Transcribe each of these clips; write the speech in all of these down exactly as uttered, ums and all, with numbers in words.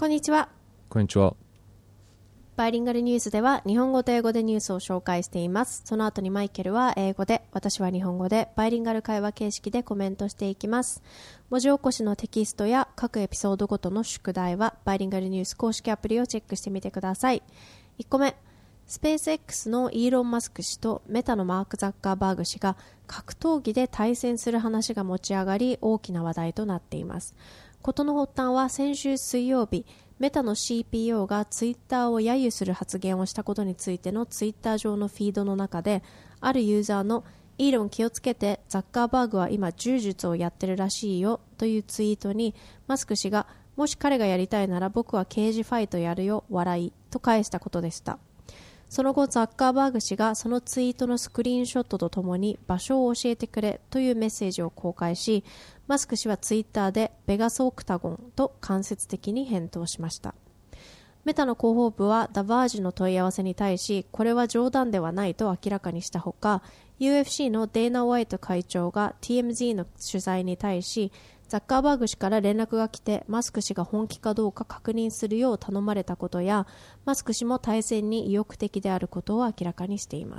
こんにちは。 こんにちは。 バイリンガルニュースでは日本語と英語でニュースを紹介しています。その後にマイケルは英語で、私は日本語でバイリンガル会話形式でコメントしていきます。文字起こしのテキストや各エピソードごとの宿題はバイリンガルニュース公式アプリをチェックしてみてください。いっこめ、スペース X のイーロン・マスク氏とメタのマーク・ザッカーバーグ氏が格闘技で対戦する話が持ち上がり、大きな話題となっています。事の発端は先週水曜日、メタの シーピーオー がツイッターを揶揄する発言をしたことについてのツイッター上のフィードの中で、あるユーザーのイーロン気をつけて、ザッカーバーグは今柔術をやってるらしいよというツイートに、マスク氏がもし彼がやりたいなら僕はケージファイトやるよ笑いと返したことでした。その後ザッカーバーグ氏がそのツイートのスクリーンショットとともに場所を教えてくれというメッセージを公開し、マスク氏はツイッターでベガスオクタゴンと間接的に返答しました。メタの広報部はダバージの問い合わせに対し、これは冗談ではないと明らかにしたほか、 ユーエフシー のデーナ・ホワイト会長が ティーエムズー の取材に対し、ザッカーバーグ氏から連絡が来てマスク氏が本気かどうか確認するよう頼まれたことや、マスク氏も対戦に意欲的であることを明らかにしています。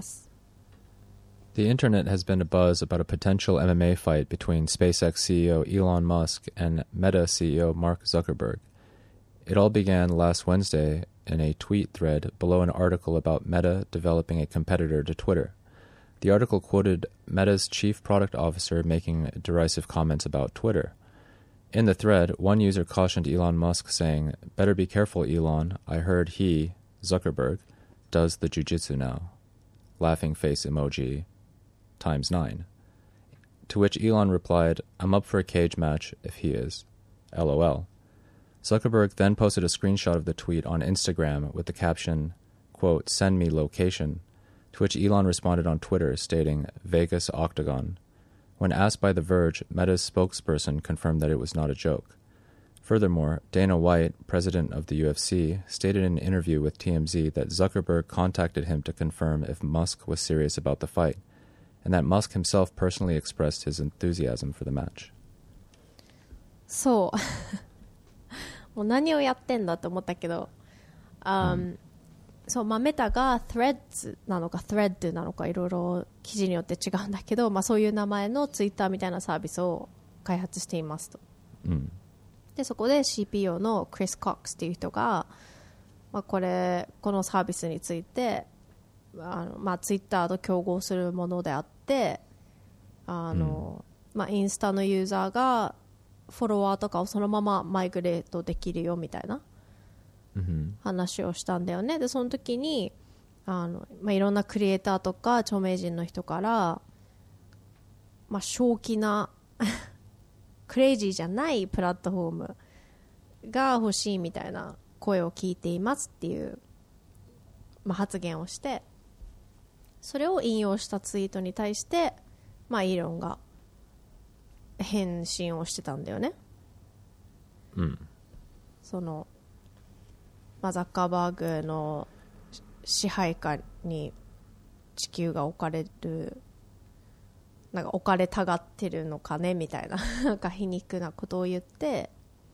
The internet has been abuzz about a potential M M A fight between SpaceX C E O Elon Musk and Meta C E O Mark Zuckerberg. It all began last Wednesday in a tweet thread below an article about Meta developing a competitor to Twitter. The article quoted Meta's chief product officer making derisive comments about Twitter. In the thread, one user cautioned Elon Musk, saying, "Better be careful, Elon. I heard he, Zuckerberg, does the jujitsu now." Laughing face emoji times nine. To which Elon replied, "I'm up for a cage match if he is. LOL." Zuckerberg then posted a screenshot of the tweet on Instagram with the caption, quote, "Send me location," to which Elon responded on Twitter stating, "Vegas Octagon." When asked by The Verge, Meta's spokesperson confirmed that it was not a joke. Furthermore, Dana White, president of the U F C, stated in an interview with T M Z that Zuckerberg contacted him to confirm if Musk was serious about the fight, and that Musk himself personally expressed his enthusiasm for the match. そうもう何をやってんだと思ったけど、um, うん、そうまあ、メタが Threads なのか Thread なのかいろいろ記事によって違うんだけど、まあ、そういう名前のツイッターみたいなサービスを開発していますと、うん、でそこで シーピーオー のクリス・コックスっていう人が、まあ、これこのサービスについてあの、まあ、ツイッターと競合するものであってあの、うんまあ、インスタのユーザーがフォロワーとかをそのままマイグレートできるよみたいな話をしたんだよね。でその時にあの、まあ、いろんなクリエイターとか著名人の人から、まあ、正気なクレイジーじゃないプラットフォームが欲しいみたいな声を聞いていますっていう、まあ、発言をして、それを引用したツイートに対して、まあ、イーロンが返信をしてたんだよね、うん、その、まあ、ザッカーバーグの支配下に地球が置かれるなんか置かれたがってるのかねみたいななんか皮肉なことを言って、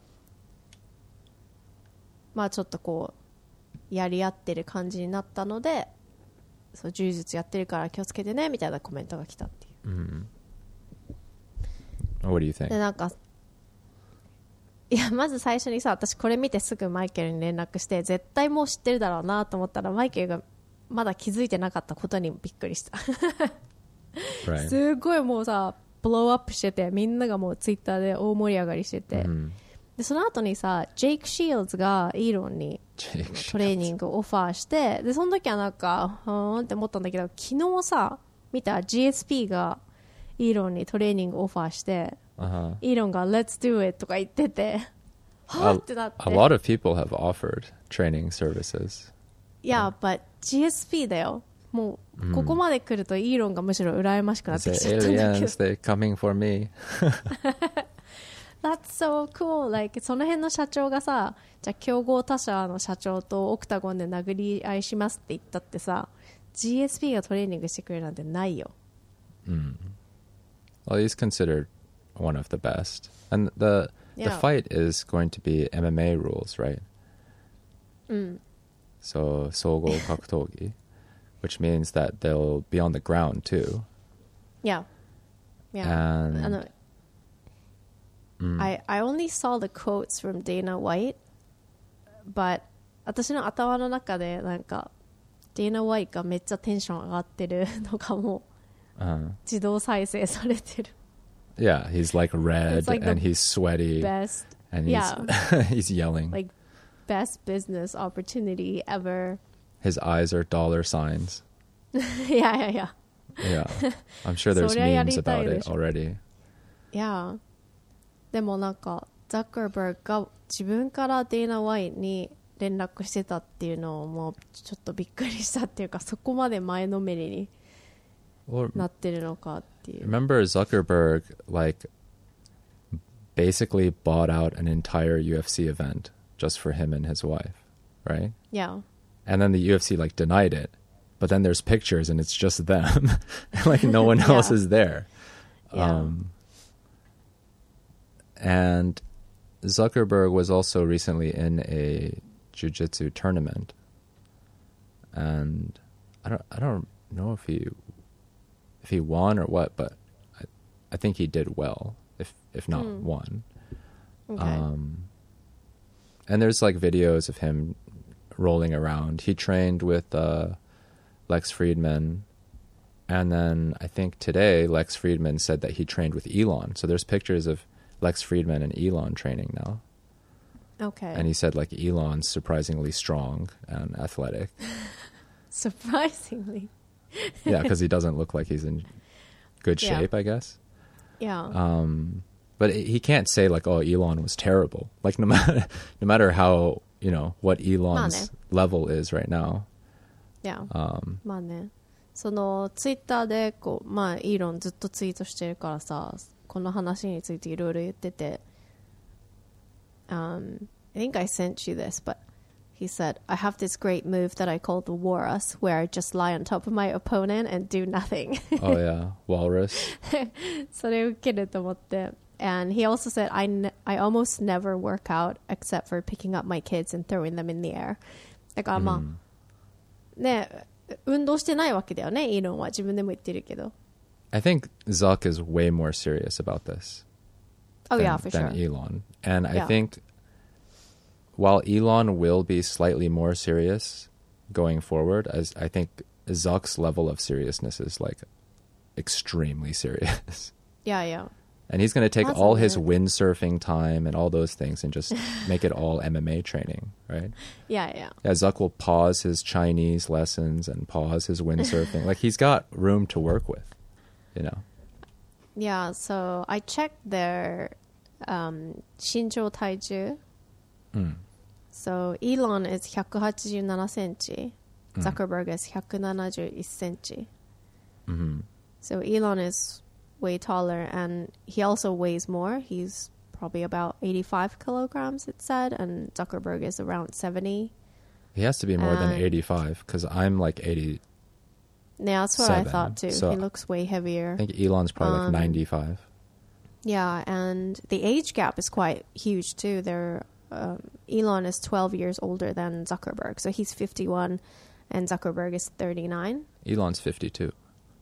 まあちょっとこうやり合ってる感じになったので、そう柔術やってるから気をつけてねみたいなコメントが来たっていう、うん What do you think? でなんかいやまず最初にさ、私これ見てすぐマイケルに連絡して、絶対もう知ってるだろうなと思ったらマイケルがまだ気づいてなかったことにびっくりしたright. すごいもうさブローアップしてて、みんながもうツイッターで大盛り上がりしてて、mm-hmm. でその後にさジェイク・シールズがイーロンにトレーニングをオファーして、でその時はなんかふーんって思ったんだけど、昨日さ見た ジーエスピー がイーロンにトレーニングオファーして、uh-huh. イーロンが Let's do it とか言ってて、はぁってなって。 A lot of people have offered training services. Yeah, but ジーエスピー だよ。もう、うん、ここまで来るとイーロンがむしろ羨ましくなってきちゃったんだけど。 Aliens, they're coming for me. That's so cool. Like その辺の社長がさ、じゃあ競合他社の社長とオクタゴンで殴り合いしますって言ったってさ、ジーエスピー がトレーニングしてくれるなんてないよ。 うん。Well, he's considered one of the best. And the, yeah. the fight is going to be M M A rules, right? Mm. So, 総合格闘技 which means that they'll be on the ground too. Yeah. Yeah. And あの、 うん、 I, I only saw the quotes from Dana White, but 私の頭の中でなんか Dana White がめっちゃテンション上がってるのがもう uh, 自動再生されてる yeah, he's like red It's like and the he's sweaty best and he's, yeah. he's yelling. like best business opportunity ever. His eyes are dollar signs. yeah, yeah, yeah. Yeah. I'm sure there's そりゃや memes りたい about で it しょ already. Yeah. でもなんかザッカーバーグが自分からデーナ・ワイに連絡してたっていうのをもうちょっとびっくりしたっていうかそこまで前のめりに Well, なってるのかっていう。 remember Zuckerberg like basically bought out an entire U F C event just for him and his wife, right? Yeah. And then the U F C like denied it. But then there's pictures and it's just them. Like no one else Yeah. is there. Yeah. Um, and Zuckerberg was also recently in a jiu-jitsu tournament. And I don't I don't know if he if he won or what, but I, I think he did well, if if not Hmm. won. Okay. Um, and there's like videos of him rolling around. He trained with uh, Lex Friedman. And then I think today Lex Friedman said that he trained with Elon. So there's pictures of Lex Friedman and Elon training now. Okay. And he said like Elon's surprisingly strong and athletic. Surprisingly. Yeah, because he doesn't look like he's in good Yeah. shape, I guess. Yeah. Um, but he can't say like, oh, Elon was terrible. Like no matter, no matter how, you know, what Elon's level is right now. Yeah. Um, まあね。そのツイッターでこうまあイーロンずっとツイートしてるからさ、この話についていろいろ言ってて、um, I think I sent you this, but he said, I have this great move that I call the Walrus, where I just lie on top of my opponent and do nothing. oh yeah, walrus. それ受けると思って。And he also said, I, ne- I almost never work out except for picking up my kids and throwing them in the air. だからまあ、 Mm. ね、運動してないわけだよね、イーロンは。自分でも言ってるけど。 I think Zuck is way more serious about this. Oh than, yeah, for sure. than Elon. And I Yeah. think while Elon will be slightly more serious going forward, as I think Zuck's level of seriousness is like extremely serious. Yeah, yeah. And he's going to take That's all his amazing. windsurfing time and all those things and just make it all M M A training, right? Yeah, yeah. Yeah, Zuck will pause his Chinese lessons and pause his windsurfing. Like he's got room to work with, you know. Yeah, so I checked their um, 身長体重. Mm. So Elon is one hundred eighty-sevenセンチ. Mm. Zuckerberg is one hundred seventy-oneセンチ. Mm-hmm. So Elon is way taller and he also weighs more. He's probably about eighty-five kilograms, it said, and Zuckerberg is around seventy. He has to be more than Uh, eighty-five because I'm like eighty. Yeah, that's what I Seven. thought too. So he looks way heavier. I think Elon's probably like Um, ninety-five. Yeah, and the age gap is quite huge too. They're, um, Elon is twelve years older than Zuckerberg, so he's fifty-one, and Zuckerberg is thirty-nine. Elon's fifty-two.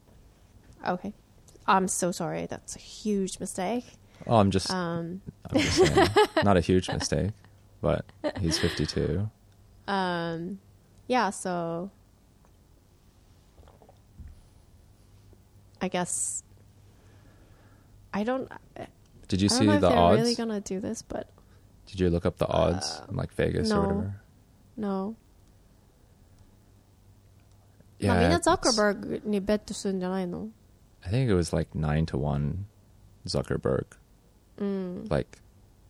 Okay, I'm so sorry. That's a huge mistake. Oh, I'm just, Um, I'm just saying, not a huge mistake, but he's fifty-two. um, yeah. So I guess I don't. Did you I don't see know if the they're odds? really gonna do this, but Did you look up the odds in like Vegas or no. whatever? no. ま Yeah, あみんな it's- ザッカーバーグにベットするんじゃないの? I think it was like nine to one Zuckerberg. Mm. Like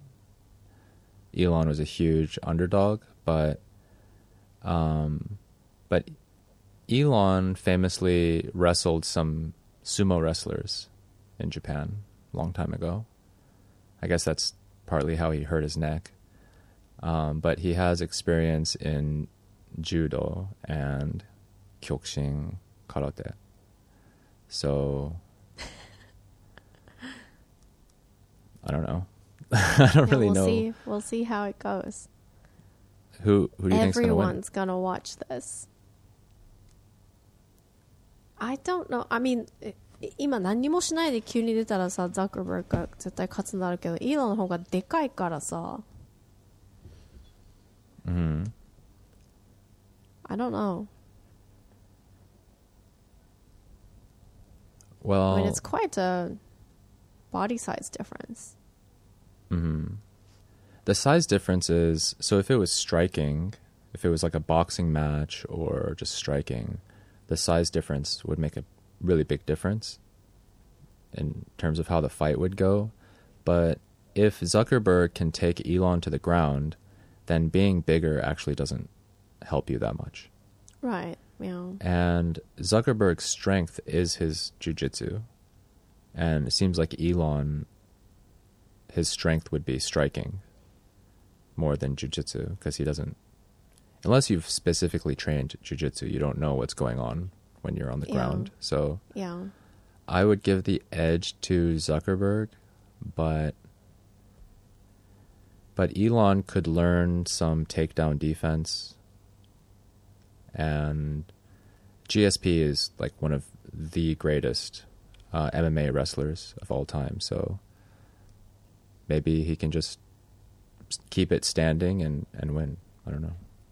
Elon was a huge underdog, but um, but Elon famously wrestled some sumo wrestlers in Japan a long time ago. I guess that's partly how he hurt his neck. Um, but he has experience in judo and kyokushin karate. So I don't know. I don't Yeah, really we'll know. see. We'll see how it goes. Who who do you think is going to win? Everyone's gonna watch this. I don't know. I mean, 今何にもしないで急に出たらさ、ザッカーバーグが絶対勝つんだろうけど、イーロンの方がでかいからさ。 Mm-hmm. I don't know. Well, I mean, it's quite a body size difference. Mm-hmm. The size difference is, so if it was striking, if it was like a boxing match or just striking, the size difference would make a really big difference in terms of how the fight would go. But if Zuckerberg can take Elon to the ground, then being bigger actually doesn't help you that much. Right, yeah. And Zuckerberg's strength is his jiu-jitsu. And it seems like Elon, his strength would be striking more than jiu-jitsu, because he doesn't, unless you've specifically trained jiu-jitsu, you don't know what's going on when you're on the Yeah. ground. So Yeah. I would give the edge to Zuckerberg, but but Elon could learn some takedown defense, and G S P is like one of the greatest uh, M M A wrestlers of all time, so maybe he can just keep it standing and, and win. I don't know.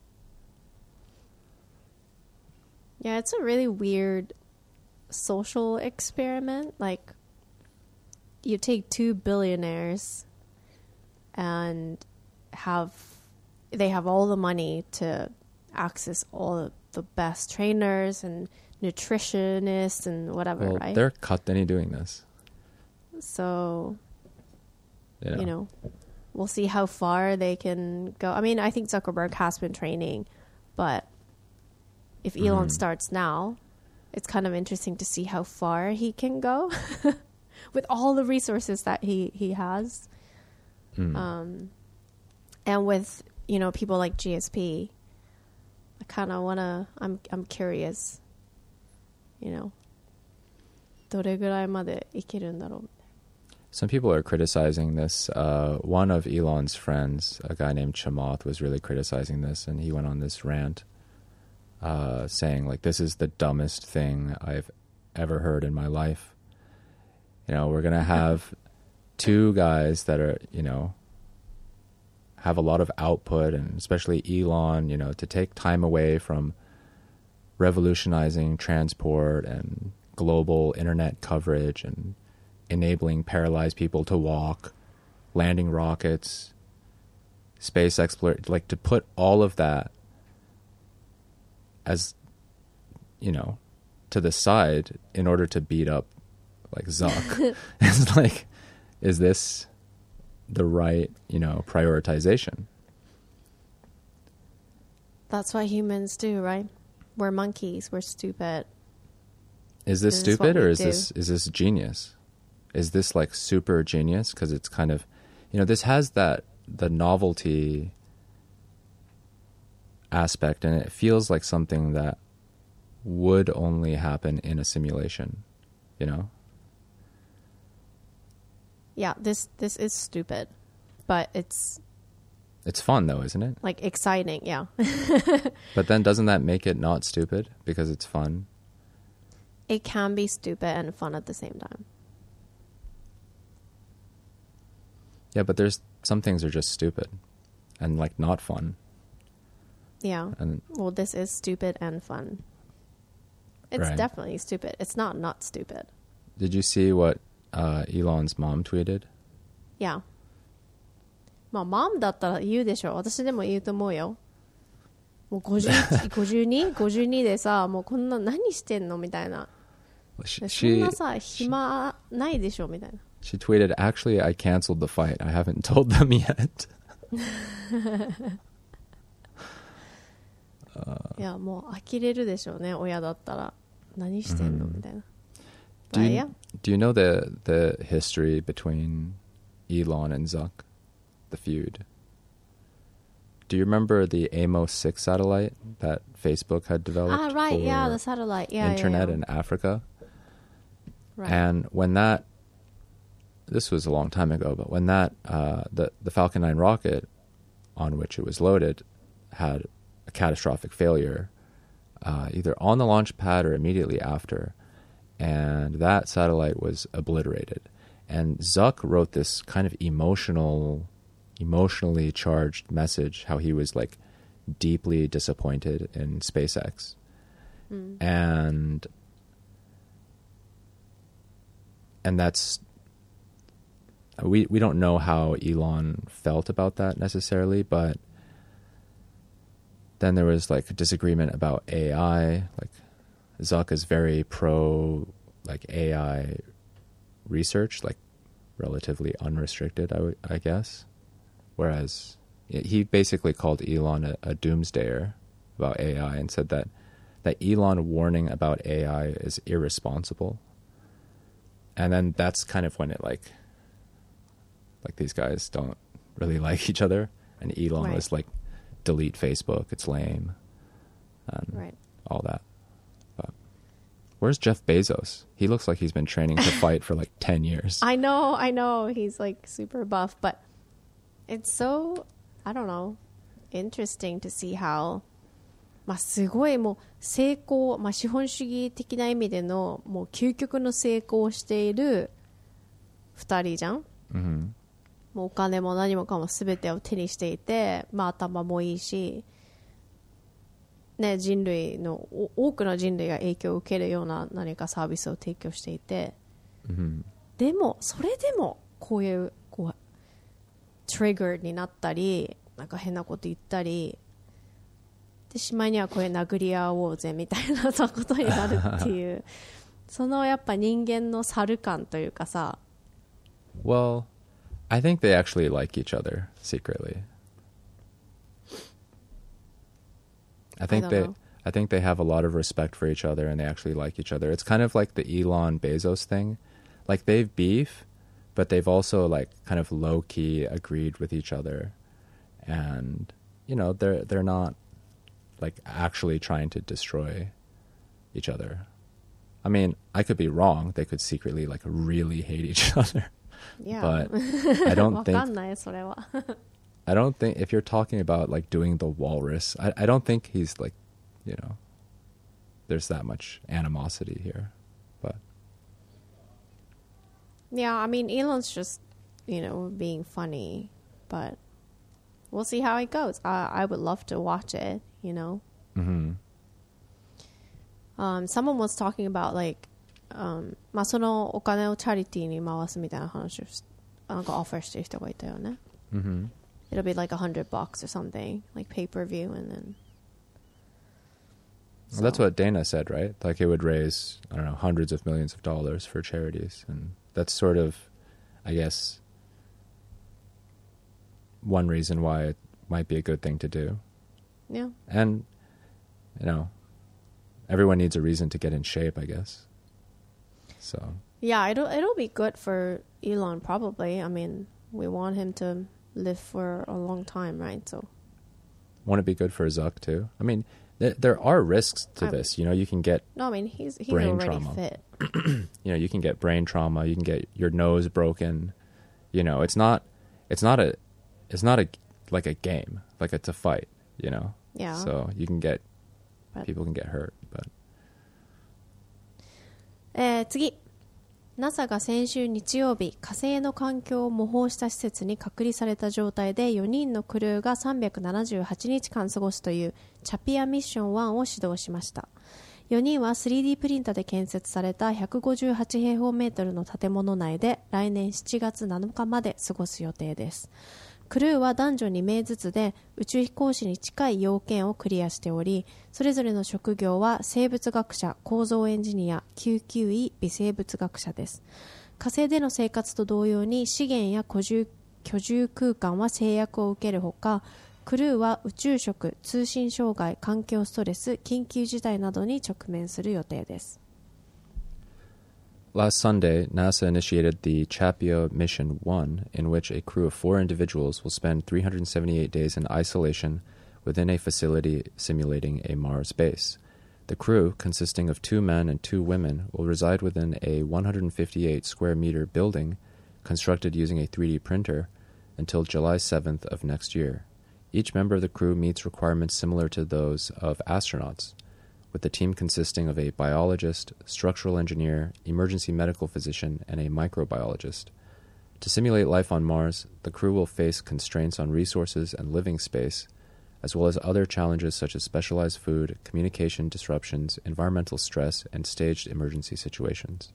Yeah, it's a really weird social experiment. Like, you take two billionaires and have they have all the money to access all of the best trainers and nutritionists and whatever, Well, right? they're Kateni doing this. So, You know. you know, we'll see how far they can go. I mean, I think Zuckerberg has been training, but if Elon Mhm. starts now, it's kind of interesting to see how far he can go with all the resources that he, he has. Mm. Um, and with, you know, people like G S P, I kind of want to, I'm, I'm curious, you know, どれぐらいまでいけるんだろう。 Some people are criticizing this. Uh, one of Elon's friends, a guy named Chamath, was really criticizing this, and he went on this rant uh, saying, like, this is the dumbest thing I've ever heard in my life. You know, we're going to have two guys that are, you know, have a lot of output, and especially Elon, you know, to take time away from revolutionizing transport and global internet coverage and enabling paralyzed people to walk, landing rockets, space exploration, like to put all of that as, you know, to the side in order to beat up like Zuck. It's like, is this the right, you know, prioritization? That's what humans do, right? We're monkeys. We're stupid. Is this, This is stupid what we or is do. this is this genius? Is this like super genius? Because it's kind of, you know, this has that the novelty aspect, and it feels like something that would only happen in a simulation, you know? Yeah, this this is stupid, but it's It's fun though, isn't it? like exciting. Yeah. But then doesn't that make it not stupid because it's fun? It can be stupid and fun at the same time. Yeah, but there's some things are just stupid and like not fun. Yeah. And Well, this is stupid and fun. It's Right. definitely stupid. It's not not stupid. did you see what uh, Elon's mom tweeted? Yeah. まあ、mom だったら言うでしょ。私でも言うと思うよ。もうごじゅういち、ごじゅうに、ごじゅうにでさ、もうこんな何してんのみたいな。 She, でそん she なさ、暇ないでしょみたいな。 she tweeted, actually, I canceled the fight. I haven't told them yet. いや、もう呆れるでしょうね、親だったら。何してんのみたいな。 Do But you, yeah. do you know the the history between Elon and Zuck, the feud? Do you remember the Amos six satellite that Facebook had developed Ah, right, for yeah, the satellite. Yeah, internet yeah, yeah. in Africa? Right. And when that, this was a long time ago, but when that, uh, the, the Falcon nine rocket on which it was loaded had a catastrophic failure, uh, either on the launch pad or immediately after, and that satellite was obliterated. And Zuck wrote this kind of emotional, emotionally charged message, how he was like deeply disappointed in SpaceX. Mm. And and that's we we don't know how Elon felt about that necessarily, but then there was like a disagreement about A I. Like Zuck is very pro like A I research, like relatively unrestricted, I, w- I guess. Whereas he basically called Elon a, a doomsdayer about A I and said that, that Elon warning about A I is irresponsible. And then that's kind of when it like, like these guys don't really like each other. And Elon right. was like, delete Facebook, it's lame. And right. all that. Where's Jeff Bezos? He looks like he's been training to fight for like ten years. I know, I know. He's like super buff, but it's so, I don't know, interesting to see how, まあすごいもう成功、まあ資本主義的な意味でのもう究極の成功をしている二人じゃん。 Mm-hmm. もうお金も何もかも全てを手にしていて、まあ頭もいいし、ね、人類の多くの人類が影響を受けるような何かサービスを提供していて、 mm-hmm. でもそれでもこういうこうトリガーになったりなんか変なこと言ったりでしまいにはこういう殴り合おうぜみたいなことになるっていうそのやっぱ人間の猿感というかさ。 Well, I think they actually like each other secretly. I think I they know. I think they have a lot of respect for each other and they actually like each other. It's kind of like the Elon Bezos thing. Like they've beef, but they've also like kind of low key agreed with each other. And you know, they're they're not like actually trying to destroy each other. I mean, I could be wrong. They could secretly like really hate each other. Yeah. But I don't think わかんないそれは I don't think if you're talking about like doing the walrus, I, I don't think he's like, you know, there's that much animosity here. But yeah, I mean, Elon's just, you know, being funny, but we'll see how it goes. I, I would love to watch it, you know. Mm-hmm. Um, someone was talking about like, um, まあそのお金をチャリティーに回すみたいな話をしなんかオファーしてる人がいたよね。 Mm-hmm. It'll be like a hundred bucks or something, like pay-per-view, and then. So. Well, that's what Dana said, right? Like it would raise, I don't know, hundreds of millions of dollars for charities, and that's sort of, I guess, one reason why it might be a good thing to do. Yeah. And, you know, everyone needs a reason to get in shape, I guess. So. Yeah, it'll it'll be good for Elon probably. I mean, we want him to live for a long time, right? So won't it be good for Zuck too? I mean, th- there are risks to I'm, this. You know, you can get no. I mean, he's he's brain already trauma. fit. You know, you can get brain trauma. You can get your nose broken. You know, it's not it's not a it's not a like a game. Like it's a fight. You know. Yeah. So you can get but, people can get hurt. But えー、次。ナサ が先週日曜日、火星の環境を模倣した施設に隔離された状態でよにんのクルーがさんびゃくななじゅうはちにちかん過ごすというチャピアミッションワンを始動しました。よにんは スリーディー プリンタで建設されたひゃくごじゅうはち平方メートルの建物内で来年しちがつなのかまで過ごす予定です。クルーは男女に名ずつで宇宙飛行士に近い要件をクリアしており、それぞれの職業は生物学者、構造エンジニア、救急医、微生物学者です。火星での生活と同様に資源や居住、居住空間は制約を受けるほか、クルーは宇宙食、通信障害、環境ストレス、緊急事態などに直面する予定です。 Last Sunday, NASA initiated the CHAPIA Mission one, in which a crew of four individuals will spend three hundred seventy-eight days in isolation within a facility simulating a Mars base. The crew, consisting of two men and two women, will reside within a one hundred fifty-eight square meter building constructed using a three D printer until July seventh of next year. Each member of the crew meets requirements similar to those of astronauts, with the team consisting of a biologist, structural engineer, emergency medical physician, and a microbiologist. To simulate life on Mars, the crew will face constraints on resources and living space, as well as other challenges such as specialized food, communication disruptions, environmental stress, and staged emergency situations.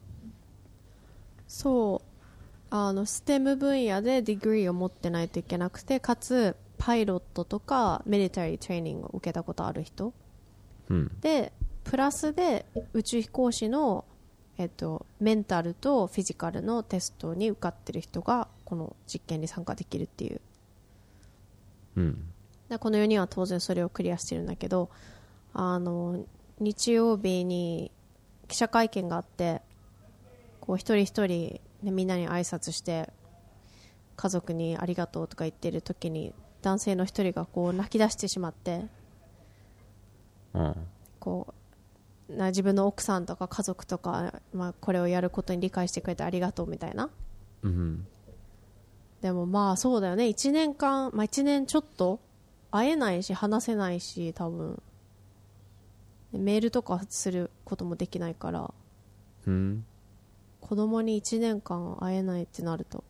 そうあのステム分野でディグリーを持ってないといけなくて、かつパイロットとかミリタリートレーニングを受けたことある人、うん、でプラスで宇宙飛行士の、えっと、メンタルとフィジカルのテストに受かってる人がこの実験に参加できるっていう、うん、でこのよにんは当然それをクリアしてるんだけど、あの日曜日に記者会見があって、こう一人一人、ね、みんなに挨拶して家族にありがとうとか言ってる時に男性の一人がこう泣き出してしまって、うん、こうな自分の奥さんとか家族とか、まあ、これをやることに理解してくれてありがとうみたいな、うん、でもまあそうだよね、いちねんかん、まあ、いちねんちょっと会えないし話せないし、多分メールとかすることもできないから、うん、子供にいちねんかん会えないってなると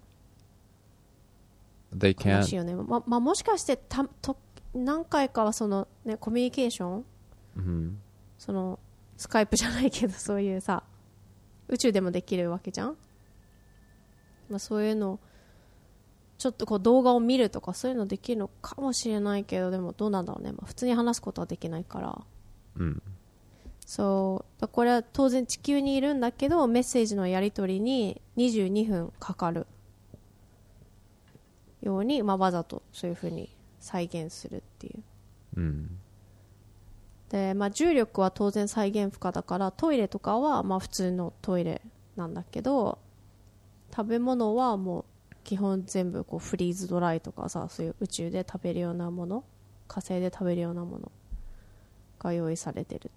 They can't. 悲しいよね。ままあ、もしかしてたと何回かはその、ね、コミュニケーション、mm-hmm. そのスカイプじゃないけどそういうさ宇宙でもできるわけじゃん、まあ、そういうのちょっとこう動画を見るとかそういうのできるのかもしれないけど、でもどうなんだろうね、まあ、普通に話すことはできないから、うん、そうこれは当然地球にいるんだけどメッセージのやり取りににじゅうにふんかかるように、まあ、わざとそういう風に再現するっていう、うん、で、まあ、重力は当然再現不可だからトイレとかはまあ普通のトイレなんだけど、食べ物はもう基本全部こうフリーズドライとかさ、そういう宇宙で食べるようなもの、火星で食べるようなものが用意されてるって。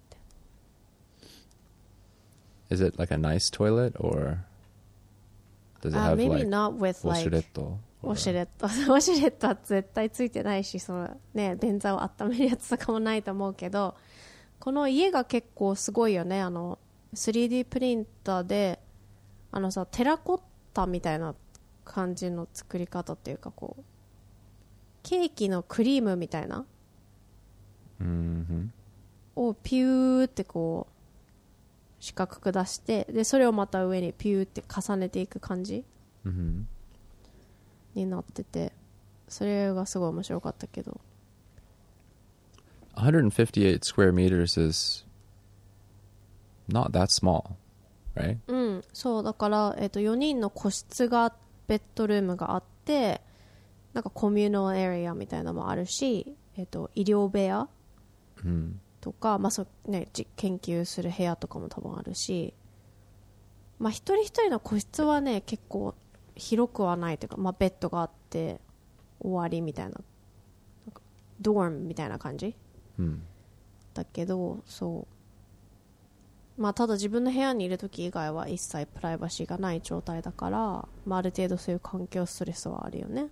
Is it like a nice toilet or does it have、uh, maybe like not with likeウォシュレットウォシュレットは絶対ついてないし、そのね便座を温めるやつとかもないと思うけど、この家が結構すごいよね。あの スリーディー プリンターであのさテラコッタみたいな感じの作り方っていうか、こうケーキのクリームみたいな、mm-hmm. をピューってこう四角く出して、でそれをまた上にピューって重ねていく感じ、mm-hmm.になってて、それがすごい面白かったけど。 one hundred fifty-eight square meters is not that small, right? うん、そうだから、えっと、よにんの個室がベッドルームがあって、なんかコミューナルエリアみたいなのもあるし、えっと、医療部屋、うん、とか、まあそうね、研究する部屋とかも多分あるし、まあ一人一人の個室はね結構広くはないというか、まあ、ベッドがあって終わりみたいな、なんかドームみたいな感じ、うん、だけど、そうまあただ自分の部屋にいる時以外は一切プライバシーがない状態だから、まあ、ある程度そういう環境ストレスはあるよね。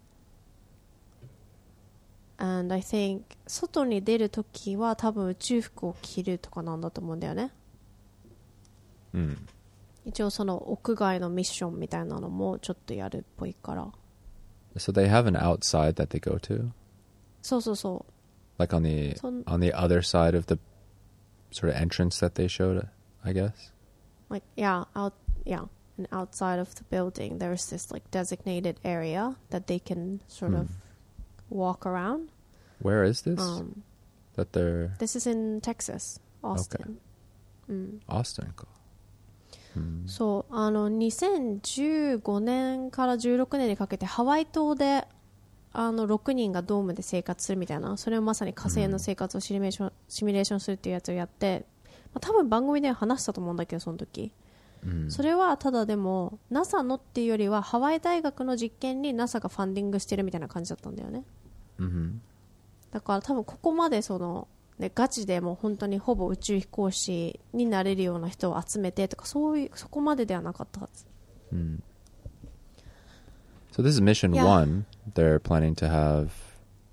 And I think 外に出る時は多分宇宙服を着るとかなんだと思うんだよね、うん、一応その屋外のミッションみたいなのもちょっとやるっぽいから。 So they have an outside that they go to? そうそうそう。 Like on the, on the other side of the sort of entrance that they showed, I guess? Like, yeah, out, yeah. And outside of the building there's this like designated area that they can sort hmm. of walk around. Where is this? Um, that they're... This is in Texas, Austin. Okay. うん、 Austin か。 そうあのにせんじゅうごねんからじゅうろくねんにかけてハワイ島であのろくにんがドームで生活するみたいな、それをまさに火星の生活をシミュレーション、シミュレーションするっていうやつをやって、まあ、多分番組で話したと思うんだけどその時、うん、それはただでも ナサ のっていうよりはハワイ大学の実験に ナサ がファンディングしてるみたいな感じだったんだよね、うん、だから多分ここまでそのでガチでもう本当にほぼ宇宙飛行士になれるような人を集めてとか、そういうそこまでではなかったはず。うん。 So this is mission yeah. one. They're planning to have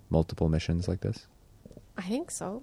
multiple missions like this? I think so.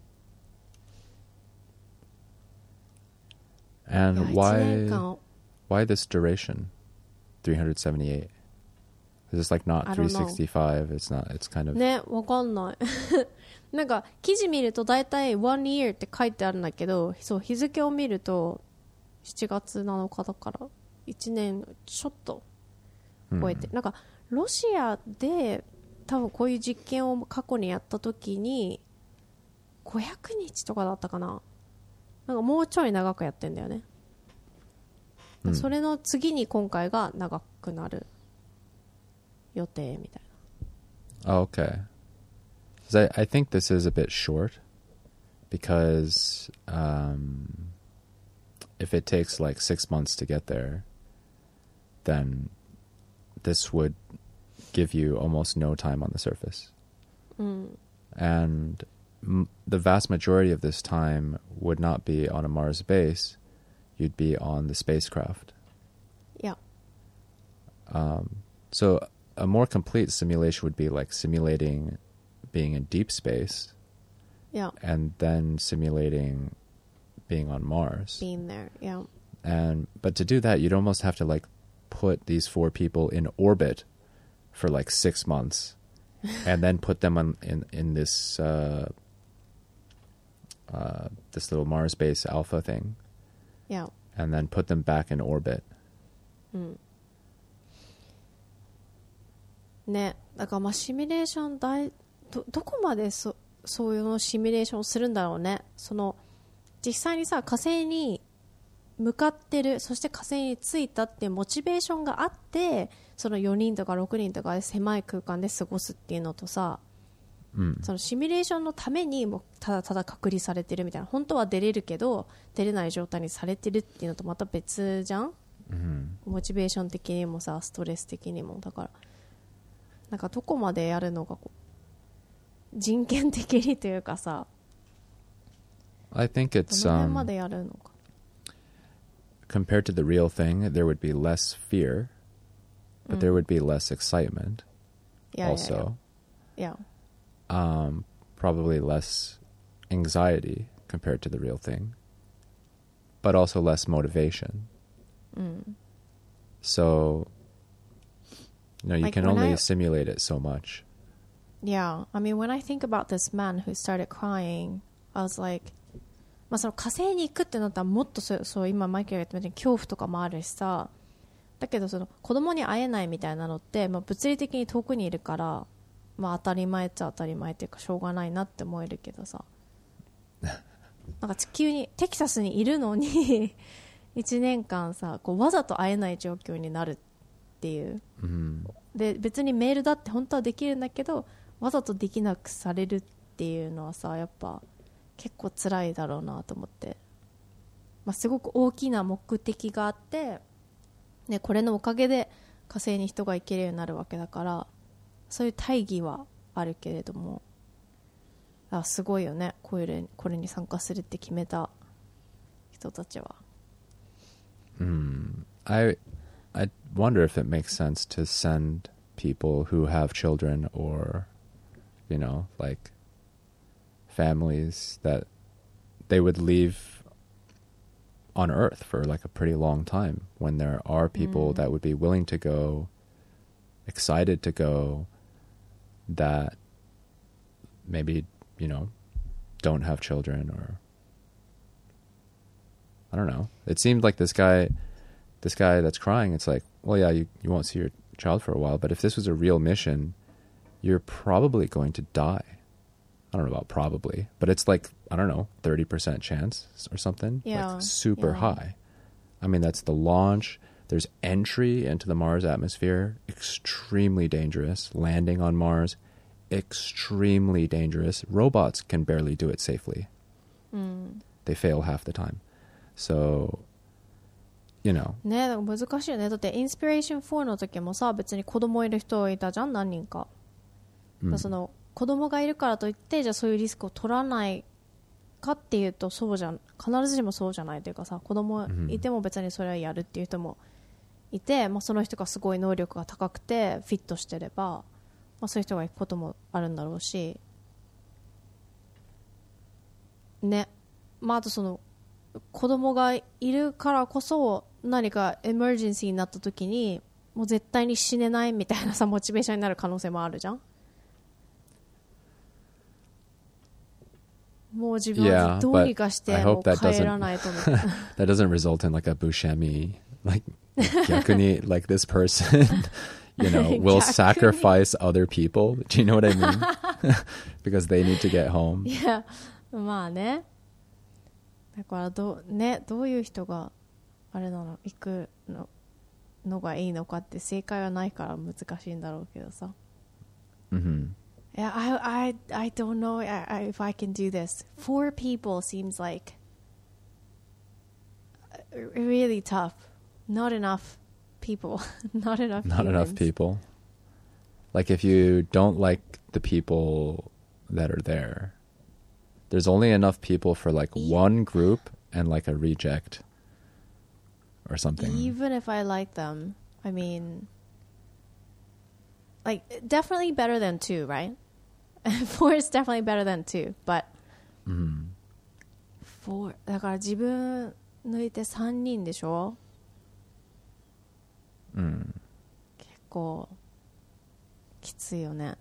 And いや why いちねんかん why this duration? three hundred seventy-eight. Is this like not I don't know. three sixty-five? It's not. It's kind of ね、わかんないなんか記事見ると大体 one year って書いてあるんだけど、そう日付を見るとしちがつなのかだからいちねんちょっと超えて、なんかロシアで多分こういう実験を過去にやった時にごひゃくにちとかだったかな、なんかもうちょい長くやってんだよね、 うん、 それの次に今回が長くなる予定みたいな。 Oh, okay. 'Cause I, I think this is a bit short because um, if it takes like six months to get there, then this would give you almost no time on the surface. Mm. And m- the vast majority of this time would not be on a Mars base. You'd be on the spacecraft. Yeah. Um, so a more complete simulation would be like simulating being in deep space, Yeah. and then simulating being on Mars. Being there, yeah. And but to do that, you'd almost have to like put these four people in orbit for like six months, and then put them on in in this uh, uh, this little Mars base Alpha thing, Yeah. and then put them back in orbit. うんね、だからまあシミュレーション大 ど, どこまで そ, そういうのシミュレーションをするんだろうね。その実際にさ火星に向かってる、そして火星に着いたっていうモチベーションがあってそのよにんとかろくにんとかで狭い空間で過ごすっていうのとさ、 うん、 そのシミュレーションのためにもうただただ隔離されてるみたいな、本当は出れるけど出れない状態にされてるっていうのとまた別じゃん、 うん、 モチベーション的にもさストレス的にも。だからなんかどこまでやるのがこう人権的にというかさ、 I think ど it's の辺 um, までやるのか。 compared to the real thing, there would be less fear, but there would be less excitement. いやいやいや Also, いや um, probably less anxiety compared to the real thing, but also less motivation. うん So, you know, you Like can when only I- simulate it so much. Yeah, I mean when I think about this man who started crying, I was like, まあその火星に行くってなったらもっとそう、そう今マイケルが言ったみたいに恐怖とかもあるしさ、だけどその子供に会えないみたいなのって、まあ、物理的に遠くにいるから、まあ当たり前っちゃ当たり前っていうかしょうがないなって思えるけどさ、なんか地球にテキサスにいるのにいちねんかんさこうわざと会えない状況になるっていう。 Mm. で別にメールだって本当はできるんだけどわざとできなくされるっていうのはさやっぱ結構辛いだろうなと思って、まあ、すごく大きな目的があって、ね、これのおかげで火星に人が行けるようになるわけだからそういう大義はあるけれども、あすごいよね、これ、これに参加するって決めた人たちは。 Mm. I I wonder if it makes sense to send people who have children or, you know, like families that they would leave on Earth for like a pretty long time when there are people Mm. that would be willing to go, excited to go, that maybe, you know, don't have children or I don't know. It seemed like this guy, this guy that's crying, it's like, well, yeah, you, you won't see your child for a while, but if this was a real mission, you're probably going to die. I don't know about probably, but it's like, I don't know, thirty percent chance or something. Yeah, like super yeah. high. I mean, that's the launch. There's entry into the Mars atmosphere, extremely dangerous. Landing on Mars, extremely dangerous. Robots can barely do it safely. Mm. They fail half the time. So, you know. ね、だから難しいよね。だってインスピレーションフォーの時もさ別に子供いる人いたじゃん、何人か。だからその子供がいるからといってじゃあそういうリスクを取らないかっていうとそうじゃん、必ずしもそうじゃないというかさ、子供いても別にそれはやるっていう人もいて、まあ、その人がすごい能力が高くてフィットしてればまあ、そういう人が行くこともあるんだろうしね。まああとその子供がいるからこそ何かエマージェンシーになった時にもう絶対に死ねないみたいなさモチベーションになる可能性もあるじゃん。もう自分はどうにかしてもう帰らないと思う。 That doesn't result in like a Buscemi like 逆に like this person you know will sacrifice other people. Do you know what I mean? Because they need to get home. いやまあね。だからどうねどういう人があれなの行くののがいいのかって正解はないから難しいんだろうけどさ。 Mm-hmm. Yeah, I, I, I don't know I, I, if I can do this. Four people seems like really tough. Not enough people. Not enough Not humans. enough people. Like if you don't like the people that are there, there's only enough people for like one group and like a reject or something. Even if I like them, I mean, like definitely better than two, right? Four is definitely better than two, but mm-hmm. four だから自分抜いて三人でしょ。 うん。 結構きついよね。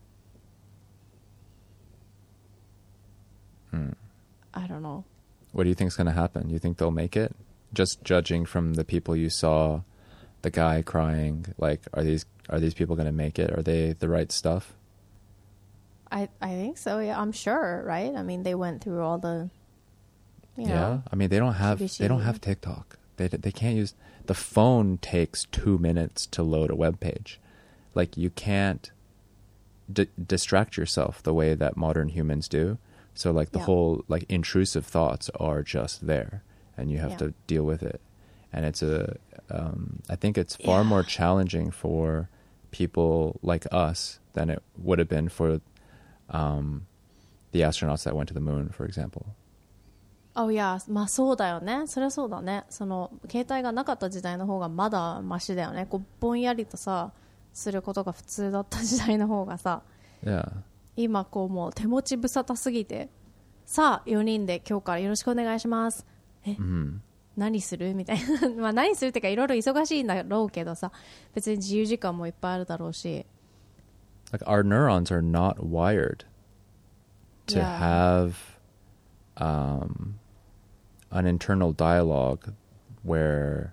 Mm. I don't know. What do you think is going to happen? You think they'll make it? Just judging from the people you saw, the guy crying, like, are these are these people going to make it? Are they the right stuff? I I think so. Yeah, I'm sure, right? I mean, they went through all the. You yeah, know, I mean, they don't have they don't have TikTok. They they can't use the phone. Takes two minutes to load a web page. Like you can't d- distract yourself the way that modern humans do. So like the yeah. whole like intrusive thoughts are just there, and you have yeah. to deal with it. And it's a, um, I think it's far yeah. more challenging for people like us than it would have been for um, the astronauts that went to the moon, for example. Oh yeah, まあそうだよね。それはそうだね。その携帯がなかった時代の方がまだマシだよね。こうぼんやりとさすることが普通だった時代の方がさ。 Yeah. 今こうもう手持ち無沙汰すぎてさあよにんで今日からよろしくお願いしますえ、 Mm-hmm. 何するみたいなまあ何するっていうかいろいろ忙しいんだろうけどさ別に自由時間もいっぱいあるだろうし Like our neurons are not wired to yeah. have um, an internal dialogue where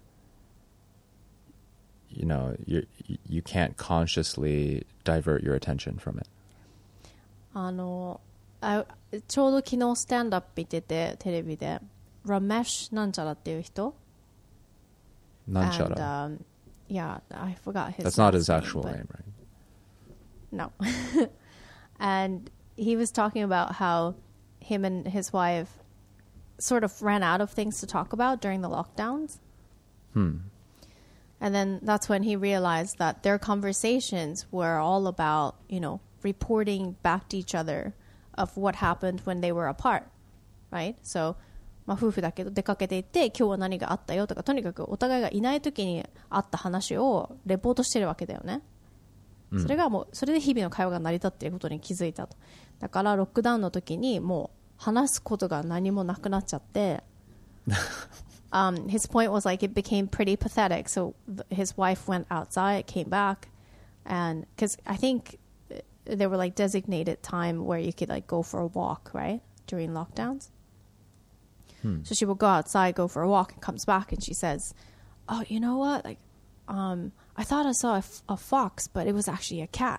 you know you you can't consciously divert your attention from it. あのあちょうど昨日スタンドアップ見ててテレビでラメッシュなんちゃらっていう人なんちゃ and, ら um, yeah I forgot his That's not last his actual name, name, right? No. And he was talking about how him and his wife sort of ran out of things to talk about during the lockdowns. Hmm. And then that's when he realized that their conversations were all about, you know, reporting back to each other of what happened when they were apart, right? So, まあ夫婦だけど出かけていって今日は何があったよとかとにかくお互いがいない時にあった話をレポートしてるわけだよね。 うん、 それがもうそれで日々の会話が成り立っていることに気づいたと。だからロックダウンの時にもう話すことが何もなくなっちゃって。Um, his point was like it became pretty pathetic. So th- his wife went outside, came back, and because I think there were like designated time where you could like go for a walk, right, during lockdowns. Hmm. So she would go outside, go for a walk, and comes back, and she says, "Oh, you know what? Like, um, I thought I saw a, f- a fox, but it was actually a cat."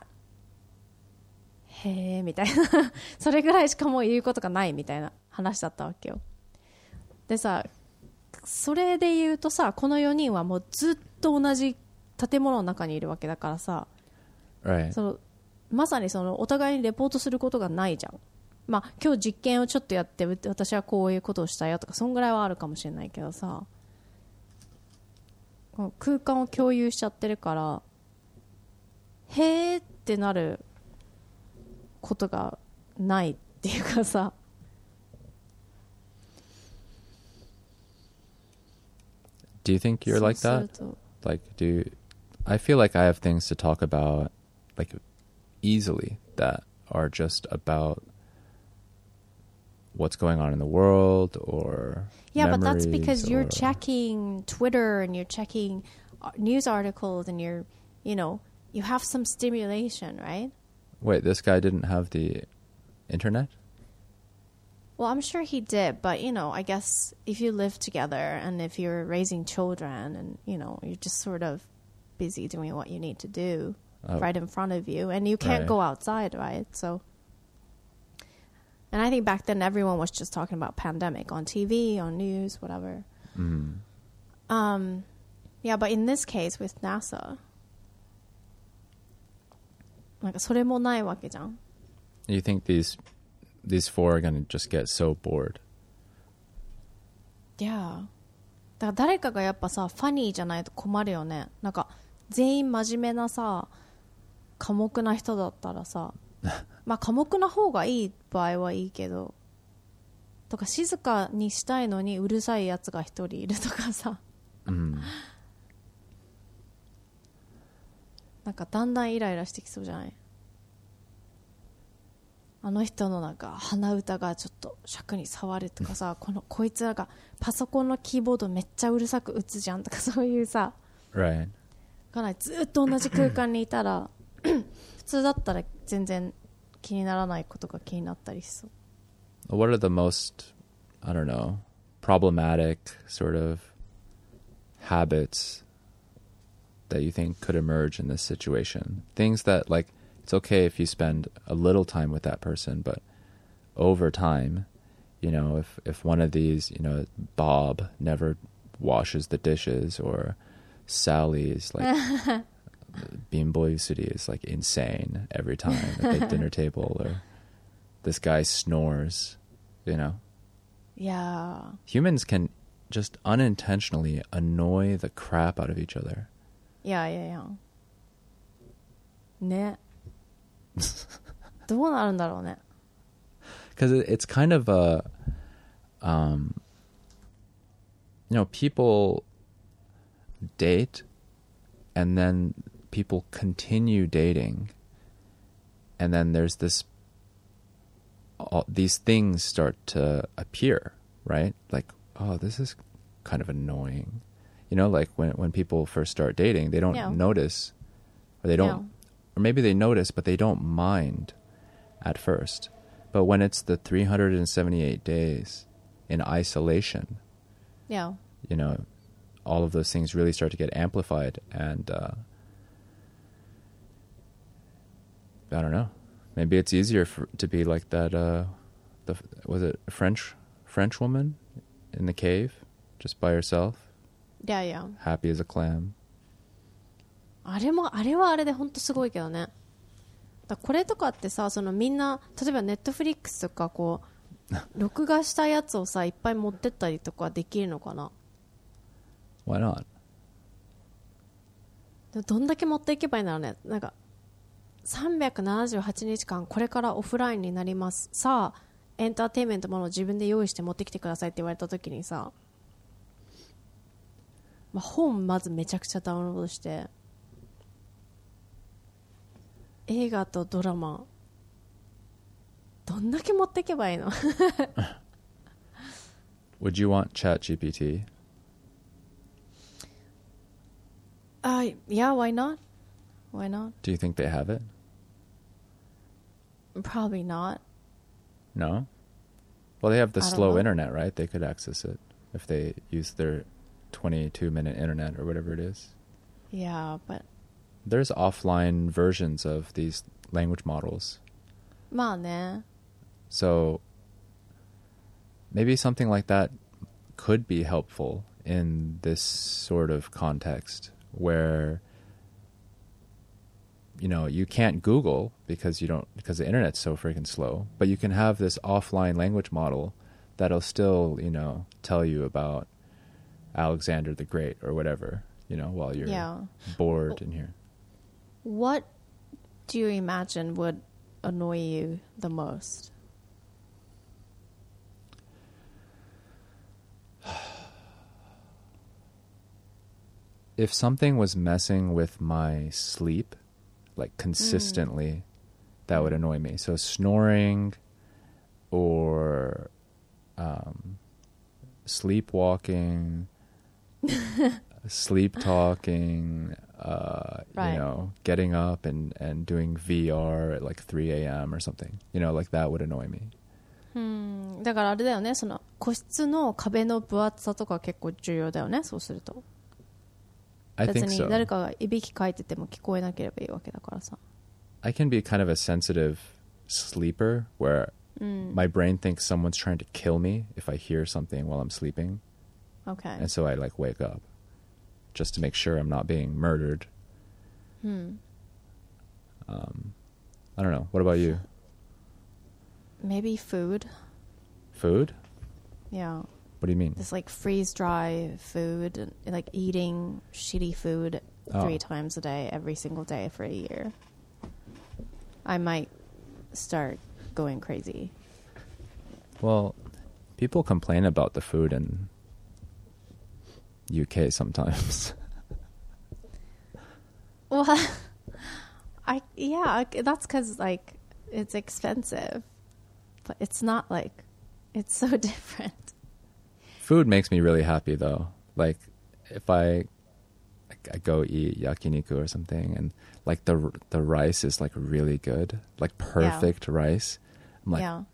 へーみたいなそれぐらいしかもう言うことがないみたいな話だったわけよ。でさ。それで言うとさこのよにんはもうずっと同じ建物の中にいるわけだからさ、 right. そのまさにそのお互いにレポートすることがないじゃん。まあ今日実験をちょっとやって私はこういうことをしたよとかそんぐらいはあるかもしれないけどさこの空間を共有しちゃってるからへーってなることがないっていうかさ Do you think you're like that? Like, do you, I feel like I have things to talk about, like easily that are just about what's going on in the world or yeah, but that's because you're or... checking Twitter and you're checking news articles and you're, you know, you have some stimulation, right? Wait, this guy didn't have the internet? Well, I'm sure he did, but, you know, I guess if you live together and if you're raising children and, you know, you're just sort of busy doing what you need to do oh. right in front of you and you can't right. go outside, right? So... And I think back then everyone was just talking about pandemic on T V, on news, whatever. Mm. Um, yeah, but in this case with NASA, なんかそれもないわけじゃん. You think these these four are going to just get so bored? Yeah. だから誰かがやっぱさ、ファニーじゃないと困るよね。なんか全員真面目なさ、寡黙な人だったらさ、まあ寡黙な方がいい場合はいいけど、とか静かにしたいのにうるさいやつが一人いるとかさ、 うん、 なんかだんだんイライラしてきそうじゃない？あの人のなんか鼻歌がちょっと尺に触るとかさ、このこいつらがパソコンのキーボードめっちゃうるさく打つじゃんとかそういうさ、 right. かなりずっと同じ空間にいたら普通だったら全然気にならないことが気になったりしそう。 What are the most, I don't know, problematic sort of habits that you think could emerge in this situation? Things that, like, it's okay if you spend a little time with that person, but over time, you know, if, if one of these, you know, Bob never washes the dishes or Sally's, like... Bimboisity is like insane every time at the dinner table, or this guy snores, you know. Yeah. Humans can just unintentionally annoy the crap out of each other. Yeah, yeah, yeah. ね。どうなるんだろうね。 Because it's kind of a, um, you know, people date and then people continue dating, and then there's this all, these things start to appear, right? Like, oh, this is kind of annoying, you know, like when when people first start dating, they don't yeah. notice, or they don't yeah. or maybe they notice but they don't mind at first, but when it's the three hundred seventy-eight days in isolation, yeah, you know, all of those things really start to get amplified, and uh I don't know. Maybe it's easier for, to be like that. Uh, the was it a French French woman in the cave, just by herself? Yeah, yeah. Happy as a clam. あれもあれはあれで本当すごいけどね。だこれとかってさ、そのみんな例えばネットフリックスとかこう録画したやつをさいっぱい持ってったりとかできるのかな? Why not? どんだけ持っていけばいいんだろうね。なんか。さんびゃくななじゅうはちにちかんこれからオフラインになります。さあエンターテインメントものを自分で用意して持ってきてくださいって言われた時にさ、まあ、本まずめちゃくちゃダウンロードして映画とドラマどんだけ持っていけばいいの Would you want ChatGPT? Uh, yeah, why not? Why not? Do you think they have it? Probably not. No? Well, they have the slow internet, right? They could access it if they use their twenty-two minute internet or whatever it is. Yeah, but... There's offline versions of these language models. まあね. So maybe something like that could be helpful in this sort of context where, you know, you can't Google because you don't, because the internet's so freaking slow, but you can have this offline language model that'll still, you know, tell you about Alexander the Great or whatever, you know, while you're yeah. bored in here. What do you imagine would annoy you the most? If something was messing with my sleep, like consistently, that would annoy me. So snoring or um, sleepwalking, sleep talking, uh, Right. you know, getting up and, and doing V R at like three a.m. or something. You know, like that would annoy me. うんだからあれだよね、その個室の壁の分厚さとか結構重要だよね、そうすると。 I 別 think に so. 誰かがいびきかいてても聞こえなければいいわけだからさ。 I can be kind of a sensitive sleeper where my brain thinks someone's trying to kill me if I hear something while I'm sleeping. Okay. And so I like wake up just to make sure I'm not being murdered. Hmm. Um, I don't know. What about you? Maybe food. Food? Yeah. What do you mean? Just like freeze dry food, and, like eating shitty food three Oh. times a day, every single day for a year. I might start going crazy. Well, people complain about the food in U K sometimes. Well, I yeah, I- that's because like it's expensive, but it's not like it's so different. Food makes me really happy though. Like if I I go eat yakiniku or something and like the the rice is like really good, like perfect rice. I'm like, yeah.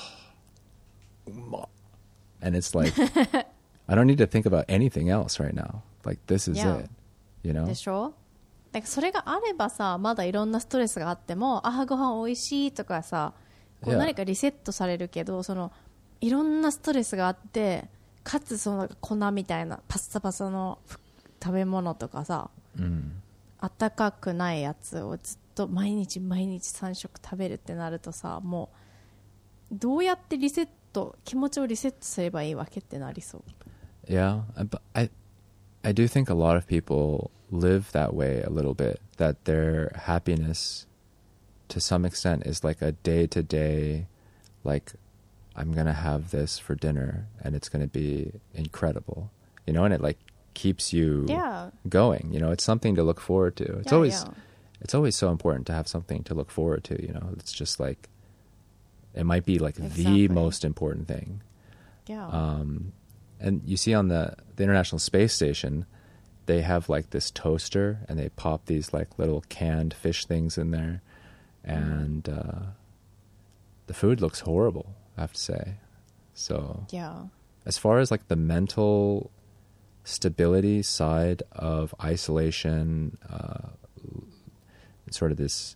and it's like I don't need to think about anything else right now. Like this is Yeah. it, you know? でしょ？なんかそれがあればさ、まだいろんなストレスがあっても、ああご飯おいしいとかさ、こう Yeah. 何かリセットされるけど、そのいろんなストレスがあって、かつその粉みたいなパッサパサの食べ物とかさ、 うんあったかくないやつをずっと毎日毎日さん食食べるってなるとさ、もうどうやってリセット、気持ちをリセットすればいいわけってなりそう。 Yeah, I- but I I do think a lot of people live that way a little bit, that their happiness to some extent is like a day-to-day, like I'm going to have this for dinner and it's going to be incredible, you know, and it like keeps you Yeah. going, you know, it's something to look forward to. It's Yeah, always yeah. it's always so important to have something to look forward to, you know. It's just like it might be like Exactly. the most important thing. Yeah. Um, and you see on the, the International Space Station, they have like this toaster and they pop these like little canned fish things in there. And uh, the food looks horrible, I have to say. So yeah. as far as like the mental stability side of isolation, uh, sort of this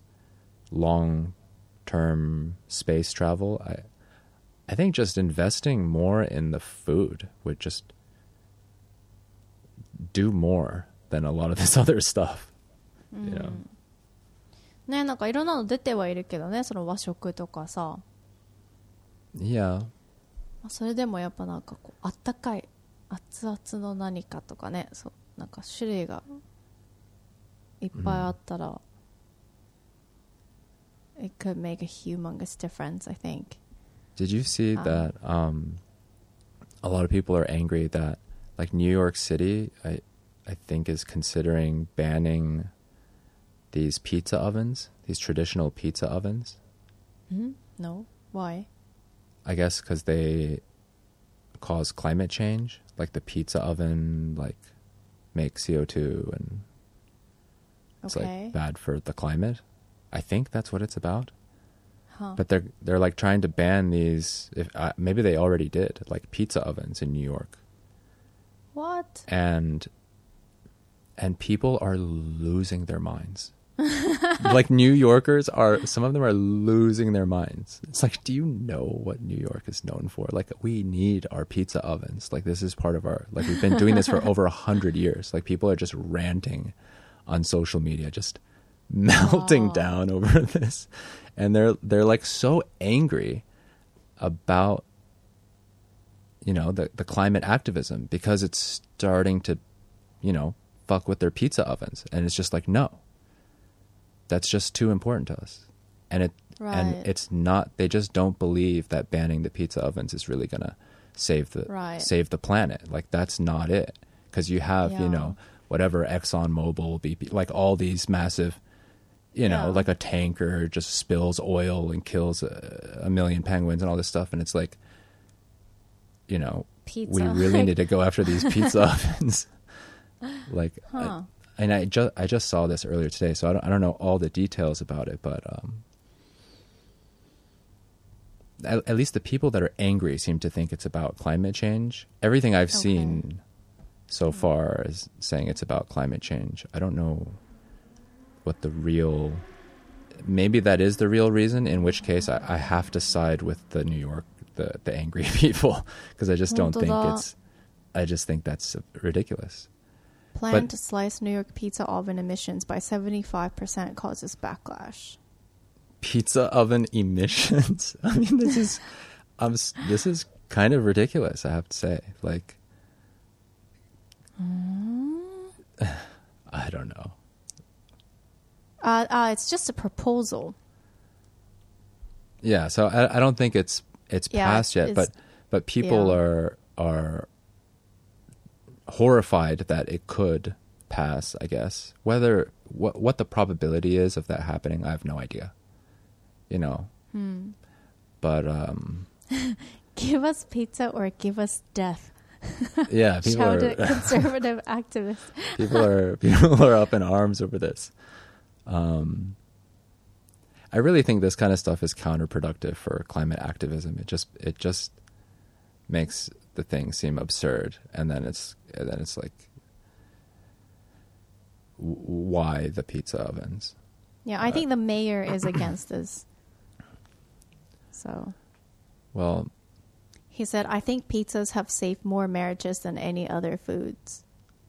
long-term space travel, I I think just investing more in the food would just do more than a lot of this other stuff. You know? ね、なんかいろんなの出てはいるけどね、その和食とかさ。 Yeah. まあそれでもやっぱなんかこうあったかい熱々の何かとかね、そうなんか種類がいっぱいあったら、it could make a humongous difference, I think. Did you see Um, that um, a lot of people are angry that like New York City, I I think is considering banning these pizza ovens, these traditional pizza ovens. Hmm? No? Why? I guess because they cause climate change. Like the pizza oven, like makes C O two and it's Okay. like bad for the climate. I think that's what it's about. Huh. But they're they're like trying to ban these. If uh, maybe they already did, like pizza ovens in New York, What? and and people are losing their minds. Like New Yorkers are, some of them are losing their minds. It's like, do you know what New York is known for? Like, we need our pizza ovens. Like, this is part of our, like, we've been doing this for over a hundred years. Like, people are just ranting on social media, just melting Oh. down over this. And they're, they're like so angry about, you know, the, the climate activism because it's starting to, you know, fuck with their pizza ovens. And it's just like, no. That's just too important to us. And it Right. and it's not, they just don't believe that banning the pizza ovens is really going to save the Right. save the planet. Like that's not it. Cuz you have, Yeah. you know, whatever ExxonMobil, B P, like all these massive you know, Yeah. like a tanker just spills oil and kills a, a million penguins and all this stuff. And it's like, you know, Pizza. we really need to go after these pizza ovens. Like, Huh. I, and I just I just saw this earlier today, so I don't I don't know all the details about it, but um, at, at least the people that are angry seem to think it's about climate change. Everything I've Okay. seen so far is saying it's about climate change. I don't know what the real. Maybe that is the real reason. In which case, I, I have to side with the New York, the the angry people, because I just don't think 本当だ。 it's. I just think that's ridiculous. Plan But- to slice New York pizza oven emissions by seventy-five percent causes backlash. Pizza oven emissions. I mean, this is, um, this is kind of ridiculous. I have to say, like, I don't know. Uh, uh, it's just a proposal. Yeah, so I, I don't think it's it's Yeah, passed yet, it's- but but people yeah. are are horrified that it could pass. I guess whether what what the probability is of that happening, I have no idea. You know, Hmm. but um, Give us pizza or give us death. yeah, people Shouted are conservative activists. people are people are up in arms over this. Um, I really think this kind of stuff is counterproductive for climate activism. It just it just makes the thing seem absurd, and then it's and then it's like, w- why the pizza ovens? Yeah, I think the mayor is against this. So Well, he said, I think pizzas have saved more marriages than any other foods.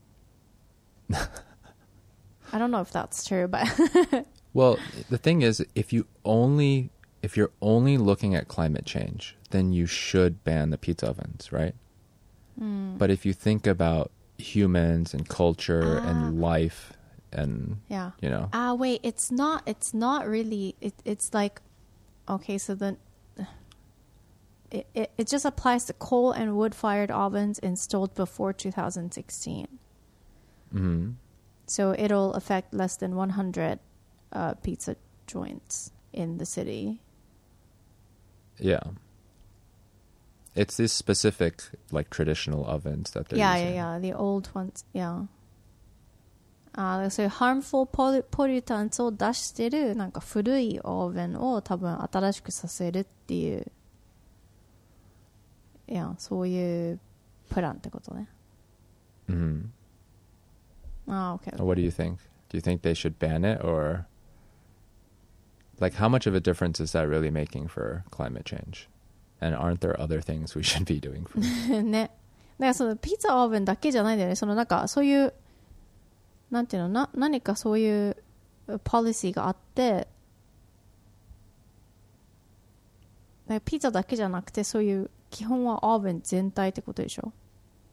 I don't know if that's true, but well, the thing is, if you only if you're only looking at climate change, then you should ban the pizza ovens, right? Mm. But if you think about humans and culture Ah. and life and yeah. you know, Ah, wait, it's not, it's not really, it, it's like, okay, so then it, it, it just applies to coal and wood-fired ovens installed before two thousand sixteen. mhm. So it'll affect less than one hundred uh, pizza joints in the city. Yeah. It's these specific, like, traditional ovens that they're Yeah, yeah, using. yeah. The old ones, yeah. あーそういう harmful poll- pollutants を出してるなんか古いオーブンを多分新しくさせるっていういやそういうプランってことね。 Mhm. あー OK What do you think? Do you think they should ban it, or like how much of a difference is that really making for climate change? And aren't there other things we should be doing for it? ね。だからそのピザオーブンだけじゃないんだよね。そのなんかそういうなんていうのな何かそういうポリシーがあってだからピザだけじゃなくてそういう基本はオーブン全体ってことでしょ。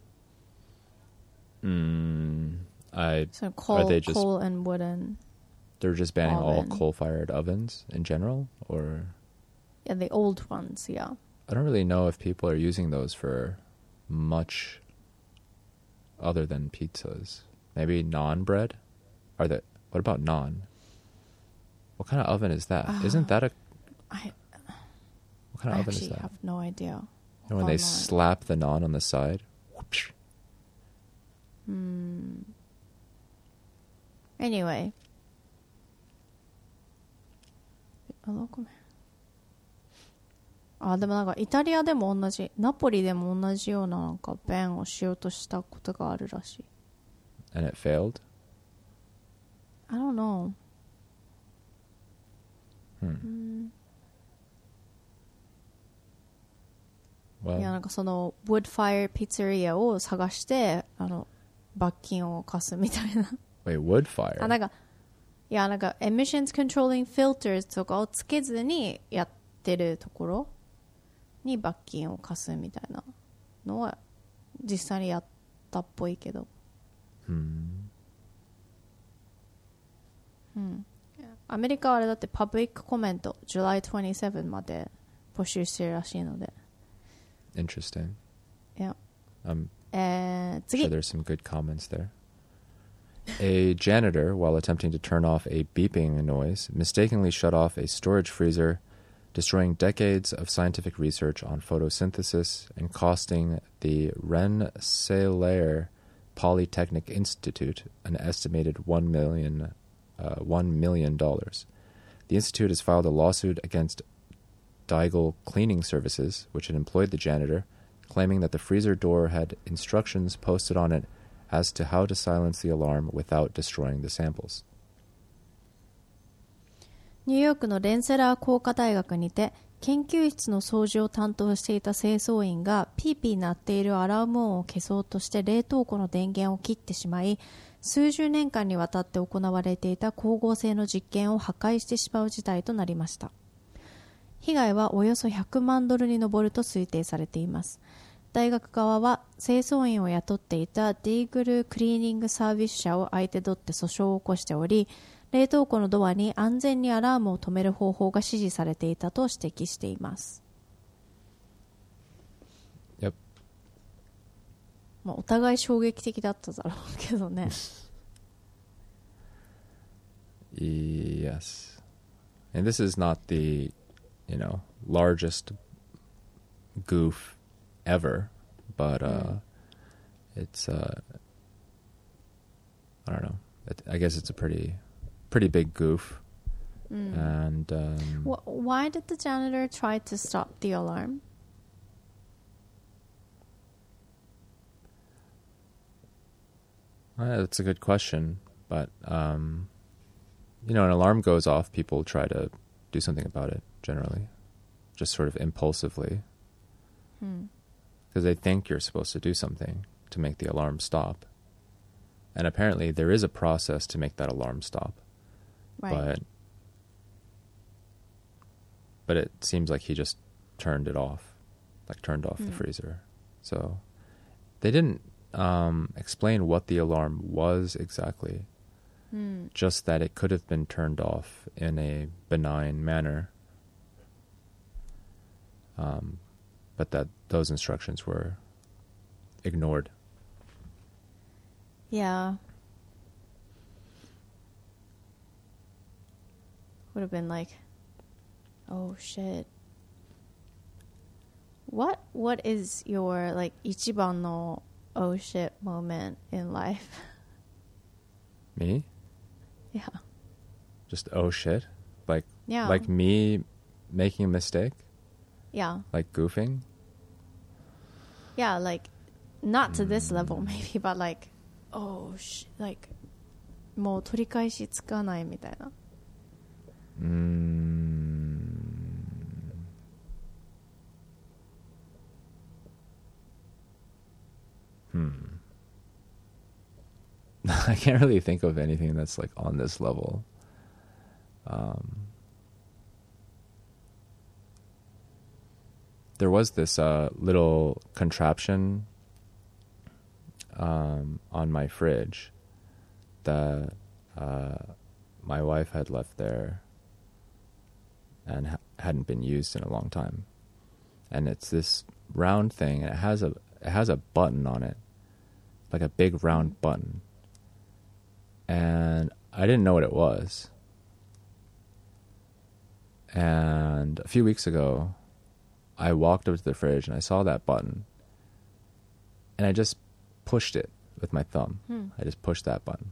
Mm, I その Are coal, they just- coal and wooden they're just banning all Oven. coal-fired ovens in general, or yeah the old ones yeah. I don't really know if people are using those for much other than pizzas. Maybe naan bread? Are that what about naan? What kind of oven is that? Uh, Isn't that a I, what kind I of oven is actually that? have no idea. You know, when they online. slap the naan on the side. Whoopsh. Hmm. Anyway. あどこねあでもなんかイタリアでも同じナポリでも同じようななんかベンをしようとしたことがあるらしい。 And it failed? I don't know. Hmm. い Well, やなんかその wood fire pizzeria を探してあの罰金を課すみたいな。 wait, wood fire? あなんかいやなんか emissions controlling filters とかをつけずにやってるところに罰金を課すみたいなのは実際にやったっぽいけど、 Hmm. うん、アメリカはあれだってパブリックコメント July twenty-seventh まで募集してるらしいので、 Interesting. いや I'm えー、 sure 次 there's some good comments there. A janitor, while attempting to turn off a beeping noise, mistakenly shut off a storage freezer, destroying decades of scientific research on photosynthesis and costing the Rensselaer Polytechnic Institute an estimated one million, uh, one million dollars. The institute has filed a lawsuit against Diegel Cleaning Services, which had employed the janitor, claiming that the freezer door had instructions posted on it as to how to silence the alarm without destroying the samples. ニューヨークのレンセラー工科大学にて研究室の掃除を担当していた清掃員がピーピー鳴っているアラーム音を消そうとして冷凍庫の電源を切ってしまい、数十年間にわたって行われていた光合成の実験を破壊してしまう事態となりました。被害はおよそひゃくまんドルに上ると推定されています。大学側は清掃員を雇っていたディーグルクリーニングサービス社を相手取って訴訟を起こしており、冷凍庫のドアに安全にアラームを止める方法が指示されていたと指摘しています。 Yep. まあ、お互い衝撃的だっただろうけどね。 Yes. And this is not the, you know, largest goof ever, but uh, mm. it's, uh, I don't know. It, I guess it's a pretty... pretty big goof. Mm. And um, Wh- why did the janitor try to stop the alarm? Uh, that's a good question, but um, you know, an alarm goes off, people try to do something about it generally, just sort of impulsively, because hmm. they think you're supposed to do something to make the alarm stop. And apparently there is a process to make that alarm stop. Right. But but it seems like he just turned it off, like turned off mm. the freezer. So they didn't um, explain what the alarm was exactly, mm. just that it could have been turned off in a benign manner, um, but that those instructions were ignored. Yeah. Would have been like, oh shit. What what is your like ichiban no oh shit moment in life? Me? Yeah. Just oh shit? Like yeah. like me making a mistake? Yeah. Like goofing? Yeah, like not to this level maybe, but like oh sh like もう取り返しつかないみたいな。 Mm. Hmm. I can't really think of anything that's like on this level. Um, there was this uh, little contraption um, on my fridge that uh, my wife had left there and ha- hadn't been used in a long time. And it's this round thing, and it has a it has a button on it, like a big round button. And I didn't know what it was. And a few weeks ago, I walked up to the fridge and I saw that button, and I just pushed it with my thumb. Hmm. I just pushed that button.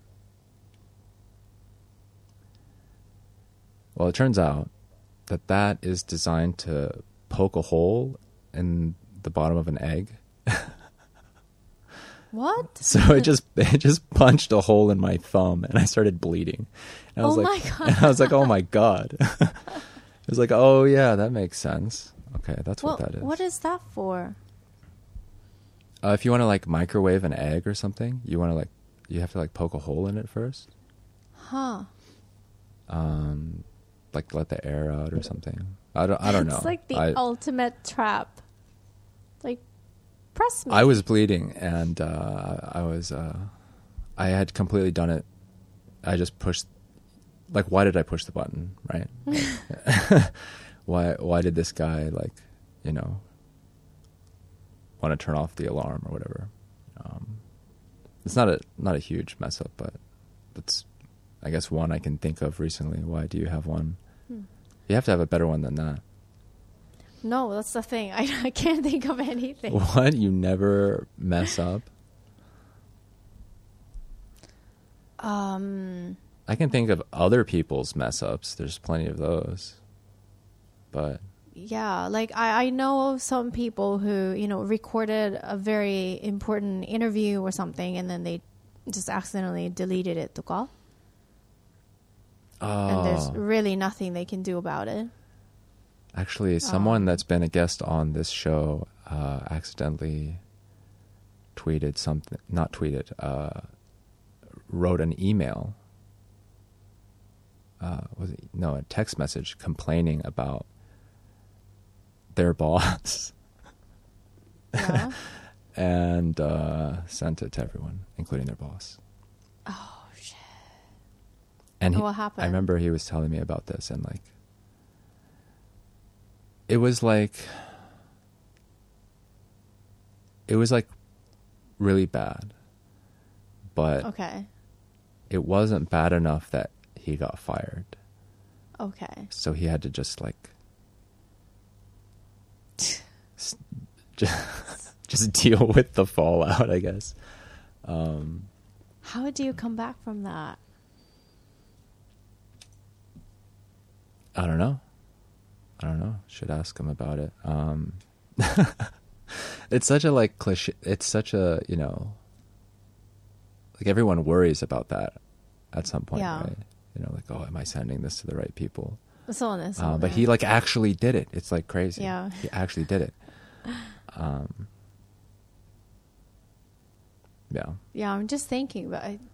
Well, it turns out that that is designed to poke a hole in the bottom of an egg. What? So it just it just punched a hole in my thumb, and I started bleeding. And I was oh like, my god! And I was like, oh my god! It was like, oh yeah, that makes sense. Okay, that's what, what that is. What is that for? Uh, if you want to like microwave an egg or something, you want to like you have to like poke a hole in it first. Huh. Um, like let the air out or something. I don't. I don't know. It's like the I, ultimate trap. Like, press me. I was bleeding, and uh, I was. Uh, I had completely done it. I just pushed. Like, why did I push the button? Right? Like, why? Why did this guy like, you know, want to turn off the alarm or whatever? Um, it's not a not a huge mess up, but that's, I guess, one I can think of recently. Why do you have one? Hmm. You have to have a better one than that. No, that's the thing. I, I can't think of anything. What? You never mess up? Um, I can think of other people's mess ups. There's plenty of those. But yeah, like I, I know of some people who, you know, recorded a very important interview or something and then they just accidentally deleted it とか. oh, And there's really nothing they can do about it. actually, someone Um, that's been a guest on this show uh, accidentally tweeted something, not tweeted, uh, wrote an email, uh, was it, no, a text message complaining about their boss. Yeah. and uh, sent it to everyone, including their boss. Oh, shit. And he, What happened? I remember he was telling me about this, and like, it was like, it was like really bad, but Okay. it wasn't bad enough that he got fired. Okay. So he had to just like, s- just, just deal with the fallout, I guess. Um, How do you come back from that? I don't know. I don't know. Should ask him about it. Um, it's such a like cliche. It's such a, you know, like everyone worries about that at some point, Yeah. right? You know, like, oh, am I sending this to the right people? そうね、そうね。 Uh, but he like actually did it. It's like crazy. Yeah. He actually did it. Um, yeah. Yeah, I'm just thinking, but I,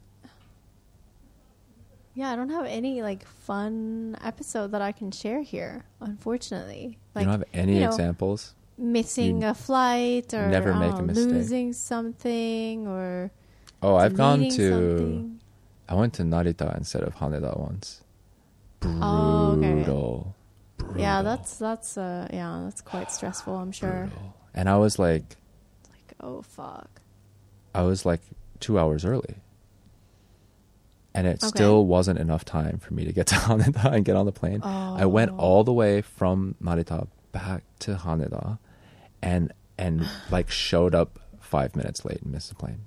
yeah, I don't have any like fun episode that I can share here, unfortunately. Like, you don't have any you know, examples? missing You a flight or never I make don't a know, mistake. losing something or Oh, I've gone deleting to, something. I went to Narita instead of Haneda once. Brutal. Oh, okay. Brutal. Yeah, that's that's uh yeah, that's quite stressful, I'm sure. Brutal. And I was like, Like, oh fuck. I was like two hours early. And it Okay. still wasn't enough time for me to get to Haneda and get on the plane. Oh. I went all the way from Narita back to Haneda and and like showed up five minutes late and missed the plane.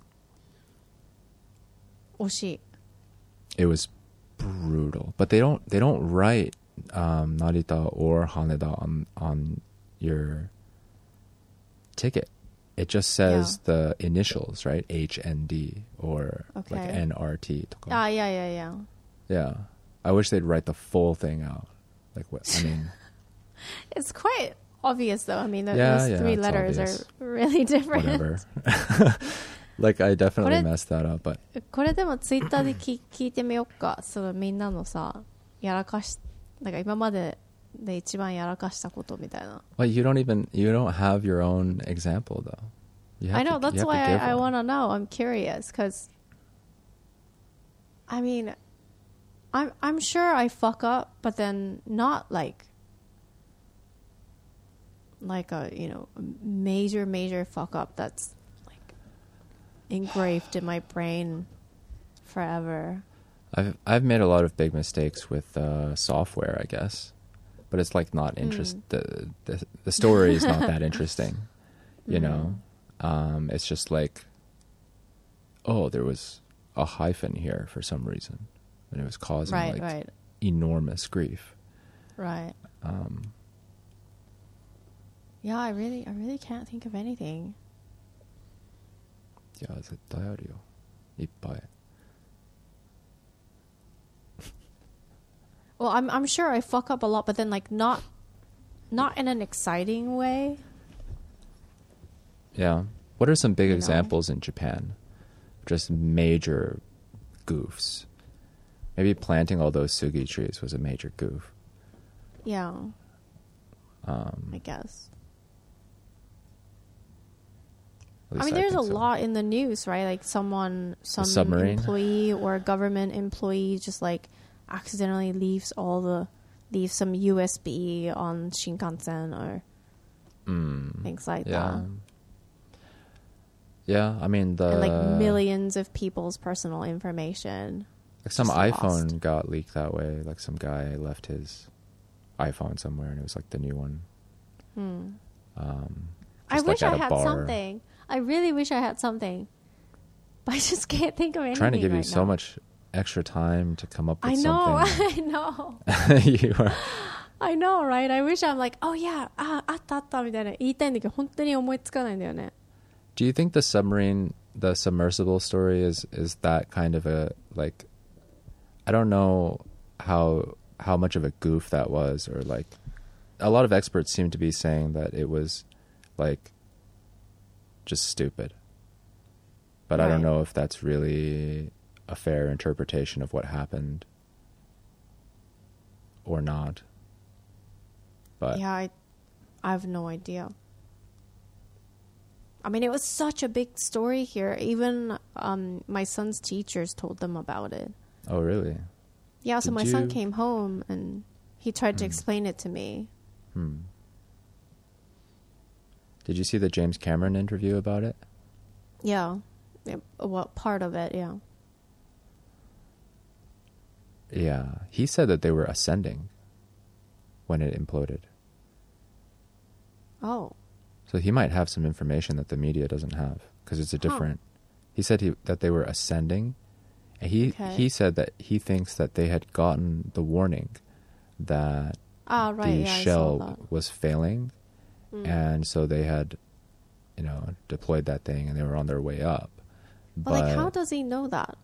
惜しい. It was brutal. But they don't they don't write um, Narita or Haneda on on your ticket. It just says Yeah. the initials, right? H N D or like Okay. N R T. Ah, yeah, yeah, yeah. Yeah. I wish they'd write the full thing out. Like what I mean, It's quite obvious though. I mean, th- Yeah, those yeah, three it's letters obvious. are really different. whatever. Like I definitely What it- messed that up, but これでもツイッターで聞聞いてみようか。そのみんなのさ、やらかし、なんか今までで一番やらかしたことみたいな。 well, you don't even you don't have your own example though. You have I know, to, you that's have to why give I, I one. want to know. I'm curious because, I mean, I'm I'm sure I fuck up, but then not like like a you know major major fuck up that's like engraved in my brain forever. I've I've made a lot of big mistakes with uh, software, I guess, but it's like not interest. Mm. The, the the story is not that interesting, you Mhm. know. Um, it's just like, oh, there was a hyphen here for some reason, and it was causing Right, like right, enormous grief. right. Um, Yeah, I really I really can't think of anything. いや絶対あるよ。いっぱい。 Well, I'm I'm sure I fuck up a lot, but then like not not in an exciting way. Yeah. What are some big You know? examples in Japan? Just major goofs. Maybe planting all those sugi trees was a major goof. Yeah, Um, I guess. at I least mean, there's a think so. lot in the news, right? Like someone, some submarine? employee or a government employee just like accidentally leaves all the leaves some U S B on Shinkansen or Mm, things like yeah. that, Yeah, I mean the and like millions of people's personal information. Like some Just iPhone lost. got leaked that way. Like some guy left his iPhone somewhere and it was like the new one. Hmm. Um, I just, wish like, at I a had bar. something. I really wish I had something. But I just can't think of anything Trying to give right you so now. much extra time to come up with I know, something. I know. you are. I know, right? I wish I'm like, oh yeah, あ、あったあったみたいな言いたいんだけど、本当に思いつかないんだよね。 Do you think the submarine, the submersible story is is that kind of a, like, I don't know how how much of a goof that was, or like a lot of experts seem to be saying that it was like just stupid. But I don't Right. know if that's really a fair interpretation of what happened or not. But Yeah, I, I have no idea. I mean, it was such a big story here. Even um, my son's teachers told them about it. oh really? Yeah, so Did my son you- came home and he tried to Hmm. explain it to me. Hmm. Did you see the James Cameron interview about it? Yeah, yeah, well, part of it, yeah. Yeah, he said that they were ascending when it imploded. Oh, So he might have some information that the media doesn't have, because it's a different. He said he that they were ascending, and he Okay. he said that he thinks that they had gotten the warning that ah, right, the yeah, I saw shell that. was failing, Mm. and so they had, you know, deployed that thing, and they were on their way up. But, like, how does he know that?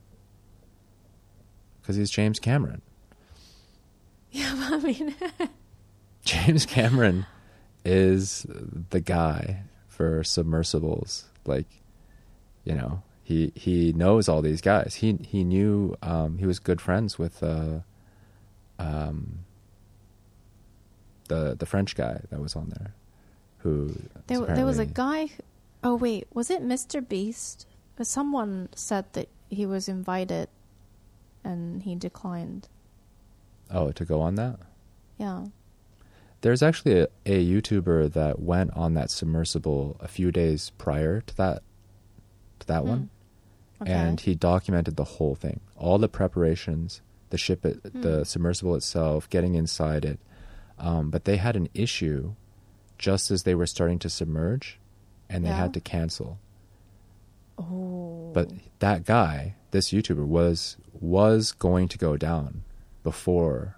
Because he's James Cameron. Yeah, but I mean, James Cameron is the guy for submersibles. Like, you know, he he knows all these guys. He he knew um, he was good friends with uh, um, the the French guy that was on there. Who there, is there was a apparently- guy. Who, oh wait, was it Mister Beast? Uh, Someone said that he was invited, and he declined. Oh, to go on that. Yeah. There's actually a, a YouTuber that went on that submersible a few days prior to that to that Hmm. one. Okay. And he documented the whole thing, all the preparations, the ship, it, Hmm. the submersible itself, getting inside it. Um, but they had an issue just as they were starting to submerge, and they Yeah. had to cancel. Oh. But that guy, this YouTuber, was was going to go down before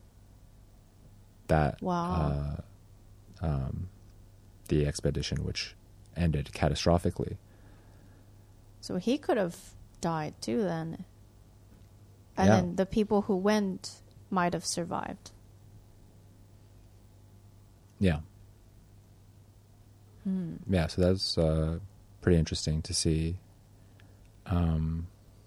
that. Wow. Uh, um, the expedition, which ended catastrophically. So he could have died too then. And Yeah. then the people who went might have survived. Yeah. Hmm. Yeah, so that's uh, pretty interesting to see. Um,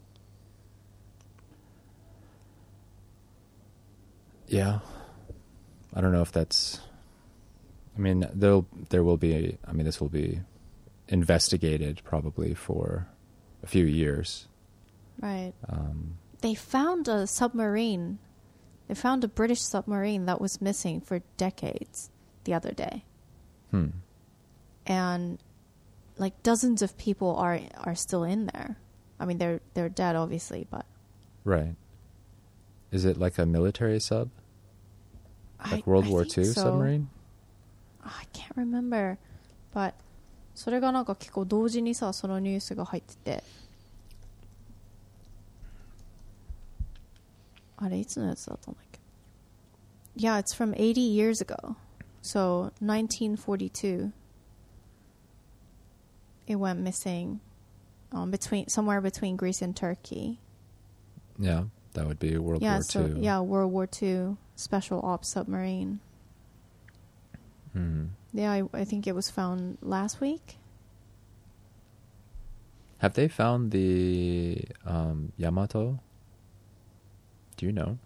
yeah, I don't know if that's. I mean, there'll there will be. I mean, this will be investigated probably for a few years. Right. Um, They found a submarine. They found a British submarine that was missing for decades the other day. hmm. And like dozens of people are are still in there. I mean, they're they're dead obviously, but Right. Is it like a military sub, like I, World I War think Two so. submarine? I can't remember, but それがなんか結構同時にさそのニュースが入ってて、あれいつのやつだったんだっけ？ Yeah, it's from eighty years ago, so nineteen forty-two. It went missing, um, between somewhere between Greece and Turkey. Yeah, that would be World yeah, War so Two. yeah, World War Two special ops submarine. Hmm. Yeah, I, I think it was found last week. Have they found the um, Yamato? Do you know?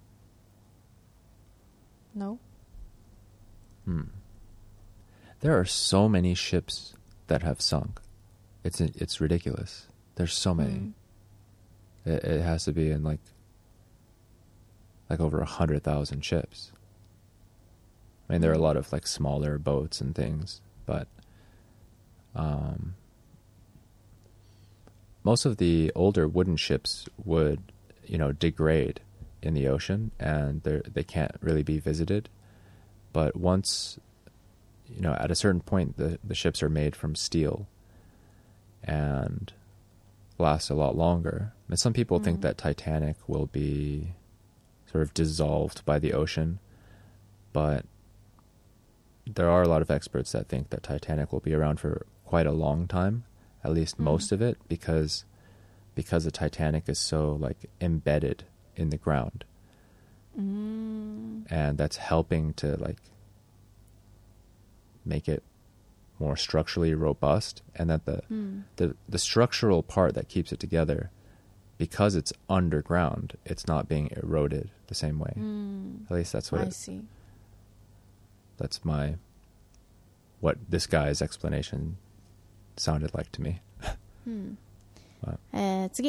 No. Hmm. There are so many ships that have sunk. It's it's ridiculous. There's so many. Mm. It, it has to be in like like over a hundred thousand ships. I mean, there are a Mm. lot of like smaller boats and things, but um, most of the older wooden ships would you know, degrade in the ocean, and they they can't really be visited. But once, you know, at a certain point, the, the ships are made from steel and last a lot longer. And some people mm. think that Titanic will be sort of dissolved by the ocean, but there are a lot of experts that think that Titanic will be around for quite a long time, at least mm. most of it, because because the Titanic is so like embedded in the ground. Mm. And that's helping to like make it more structurally robust, and that the, mm. the the structural part that keeps it together, because it's underground, it's not being eroded the same way. Mm. At least that's what I it, see. That's my what this guy's explanation sounded like to me. うんはいえー、次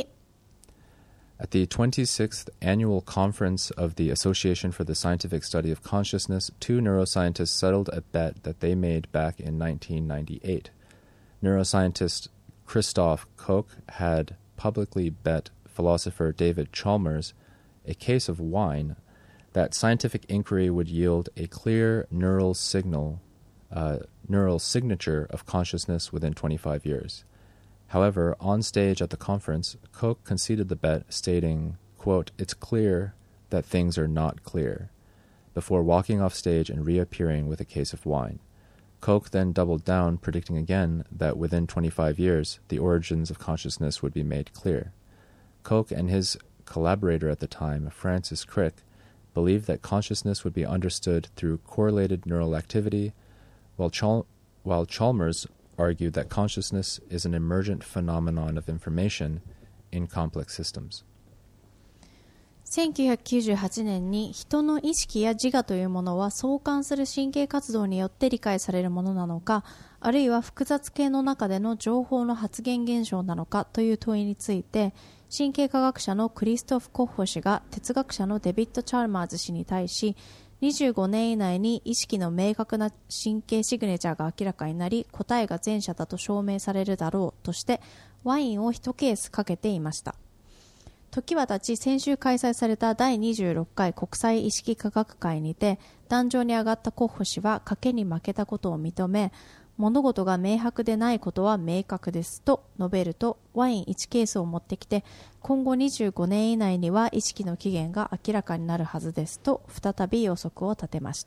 At the twenty-sixth Annual Conference of the Association for the Scientific Study of Consciousness, two neuroscientists settled a bet that they made back in nineteen ninety-eight. Neuroscientist Christoph Koch had publicly bet philosopher David Chalmers, a case of wine, that scientific inquiry would yield a clear neural signal, uh, neural signature of consciousness within twenty-five years. However, on stage at the conference, Koch conceded the bet, stating, quote, "It's clear that things are not clear," before walking off stage and reappearing with a case of wine. Koch then doubled down, predicting again that within twenty-five years, the origins of consciousness would be made clear. Koch and his collaborator at the time, Francis Crick, believed that consciousness would be understood through correlated neural activity, while, Chal- while Chalmers argued that consciousness is an emergent phenomenon of information in complex systems. せんきゅうひゃくきゅうじゅうはちねんに人の意識や自我というものは相関する神経活動によって理解されるものなのか、あるいは複雑系の中での情報の発現現象なのかという問いについて、神経科学者のクリストフ・コッホ氏が哲学者のデビッド・チャルマーズ氏に対し、にじゅうごねん以内に意識の明確な神経シグネチャーが明らかになり、答えが前者だと証明されるだろうとしてワインを一ケースかけていました。時は経ち、先週開催されただいにじゅうろっかい国際意識科学会にて壇上に上がったコッホ氏は賭けに負けたことを認め、物事が明白でないことは明確ですと述べると、ワインいちケースを持ってきて、今後にじゅうごねん以内には意識の起源が明らかになるはずですと再び予測を立てました。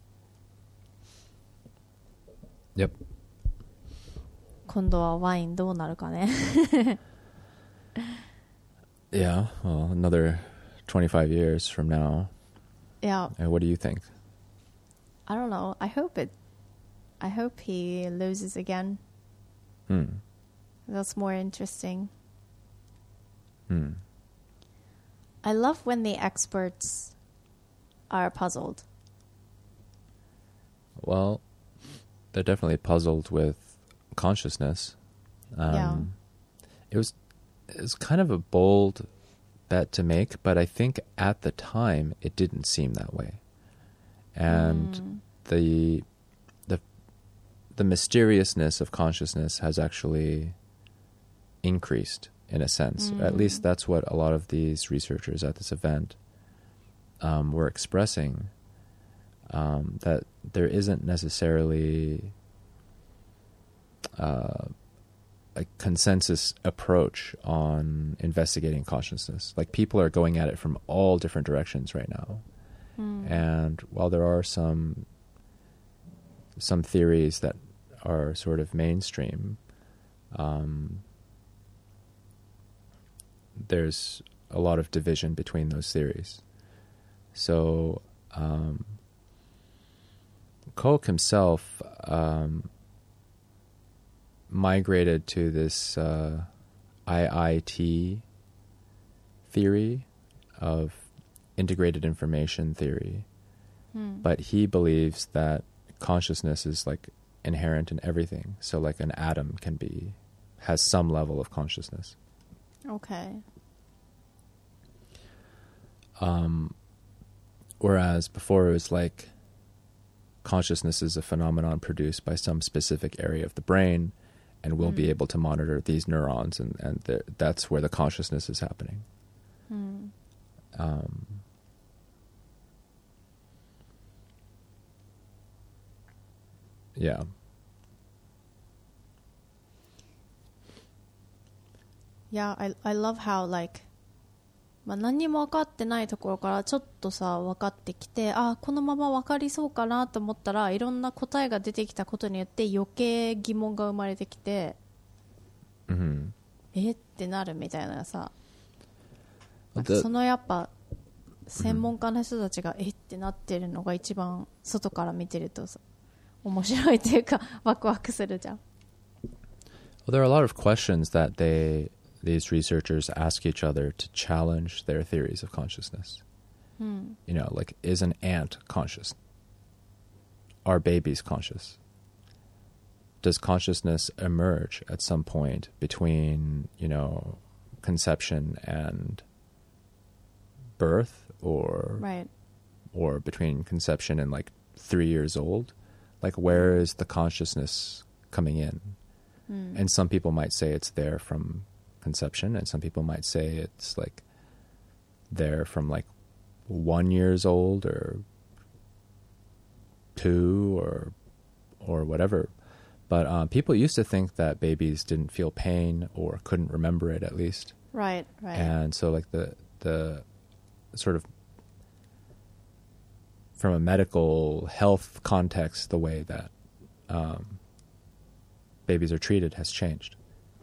Yep. 今度はワインどうなるかね。 Yeah, well, another twenty-five years from now. Yeah. And what do you think? I don't know. I hope it I hope he loses again. Hmm. That's more interesting. Hmm. I love when the experts are puzzled. Well, they're definitely puzzled with consciousness. Um, yeah. It was, it was kind of a bold bet to make, but I think at the time it didn't seem that way. And mm. the the the mysteriousness of consciousness has actually increased in a sense. Mm. At least that's what a lot of these researchers at this event um, were expressing, um, that there isn't necessarily uh, a consensus approach on investigating consciousness. Like, people are going at it from all different directions right now. Mm. And while there are some some theories that are sort of mainstream, um, there's a lot of division between those theories. So um, Koch himself um, migrated to this uh, I I T theory of integrated information theory, mm. but he believes that consciousness is like inherent in everything. So like an atom can be, has some level of consciousness. Okay. Um, whereas before it was like consciousness is a phenomenon produced by some specific area of the brain, and we'll mm. be able to monitor these neurons, and, and that's where the consciousness is happening. Hmm. Um, yeah. Yeah, I, I love how like まあ、何にも分かってないところからちょっとさ分かってきて、あこのまま分かりそうかなと思ったらいろんな答えが出てきたことによって余計疑問が生まれてきて、 Mm-hmm. えってなるみたいなさ、 The- なんかそのやっぱ専門家の人たちがえってなってるのが一番外から見てるとさ面白いっていうかワクワクするじゃん。 Well, there are a lot of questions that they these researchers ask each other to challenge their theories of consciousness. Hmm. You know, like, is an ant conscious? Are babies conscious? Does consciousness emerge at some point between, you know, conception and birth, or Right. or between conception and like three years old? Like, where is the consciousness coming in? Hmm. And some people might say it's there from conception, and some people might say it's like there from like one years old or two or or whatever. But um, people used to think that babies didn't feel pain or couldn't remember it, at least. Right, right. And so like the the sort of from a medical health context, the way that um, babies are treated has changed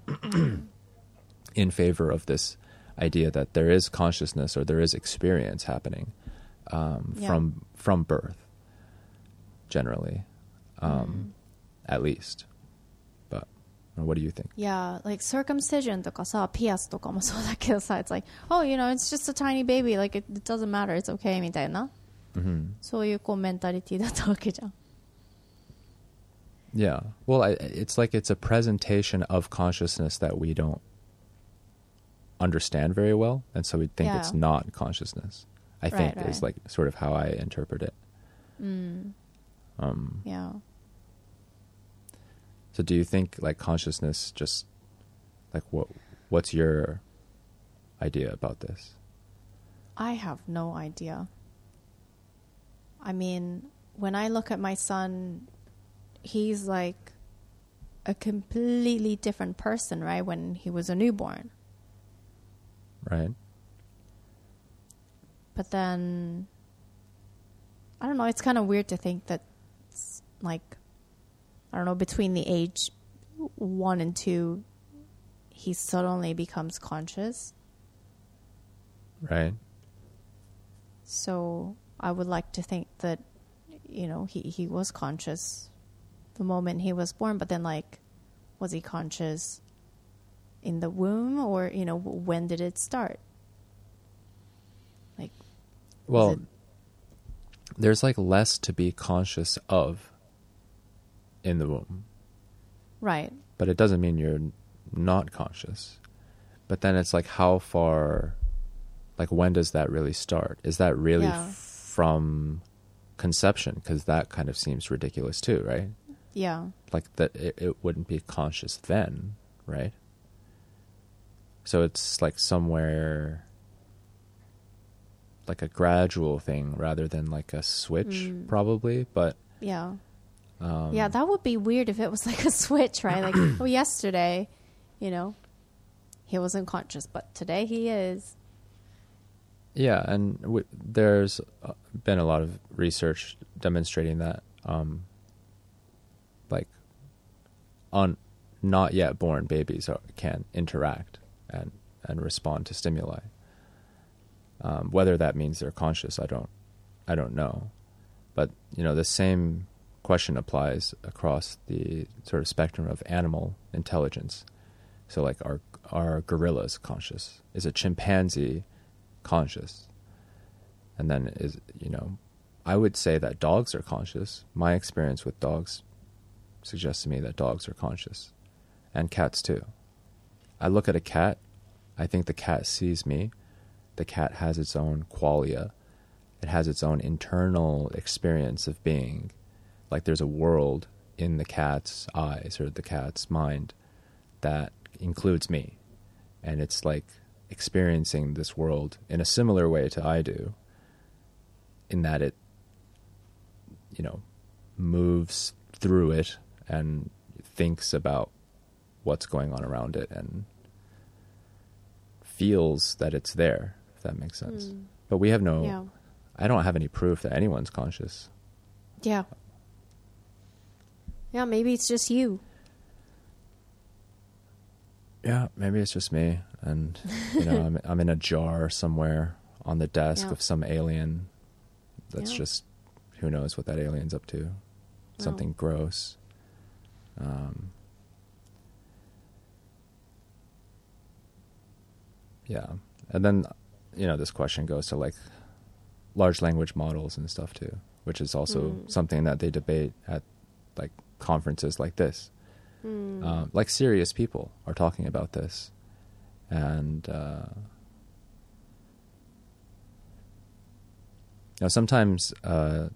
in favor of this idea that there is consciousness or there is experience happening um, Yeah. from from birth, generally, um, at least. But what do you think? Yeah, like circumcision とかさ、ピアスとかもそうだけどさ、it's like, oh, you know, it's just a tiny baby, like it, it doesn't matter, it's okay みたいな、 Mm-hmm. そういうこうメンタリティだったわけじゃん。 Yeah. Well, I, it's like it's a presentation of consciousness that we don't understand very well, and so we think Yeah. it's not consciousness. I Right, think right. is like sort of how I interpret it. Mm, Um, yeah. so do you think like consciousness just like what what's your idea about this? I have no idea. I mean, when I look at my son, he's like a completely different person, right, when he was a newborn. Right? But then, I don't know, it's kind of weird to think that, it's like, I don't know, between the age one and two, he suddenly becomes conscious. Right? So I would like to think that, you know, he, he was conscious the moment he was born, but then, like, was he conscious in the womb, or, you know, when did it start? Like, Well, it- there's like less to be conscious of in the womb, right. but it doesn't mean you're not conscious. But then it's like, how far, like, when does that really start? Is that really Yeah. from conception? Because that kind of seems ridiculous too, right? Yeah. Like that it, it wouldn't be conscious then, right? So it's like somewhere like a gradual thing rather than like a switch, Mm. probably. But Yeah. um, Yeah, that would be weird if it was like a switch, right? Like, oh, yesterday, you know, he wasn't conscious, but today he is. yeah, and w- there's uh, been a lot of research demonstrating that, um, like, on not yet born babies are, can interact and and respond to stimuli. Um, whether that means they're conscious, I don't, I don't know. But you know, the same question applies across the sort of spectrum of animal intelligence. So, like, are are gorillas conscious? Is a chimpanzee conscious? And then is, you know, I would say that dogs are conscious. My experience with dogs suggests to me that dogs are conscious, and cats too. I look at a cat, I think the cat sees me. The cat has its own qualia. It has its own internal experience of being. Like, there's a world in the cat's eyes or the cat's mind that includes me. And it's like experiencing this world in a similar way to I do, in that it, you know, moves through it and thinks about what's going on around it and feels that it's there, if that makes sense. Mm. But we have no, yeah. I don't have any proof that anyone's conscious. Yeah. Yeah, maybe it's just you. Yeah, maybe it's just me. And, you know, I'm, I'm in a jar somewhere on the desk yeah. of some alien that's yeah. just, who knows what that alien's up to. Something oh. gross. Um, yeah. And then, you know, this question goes to like large language models and stuff too, which is also mm. something that they debate at like conferences like this. Mm. Um, like serious people are talking about this. And, uh, you know, sometimes, uh,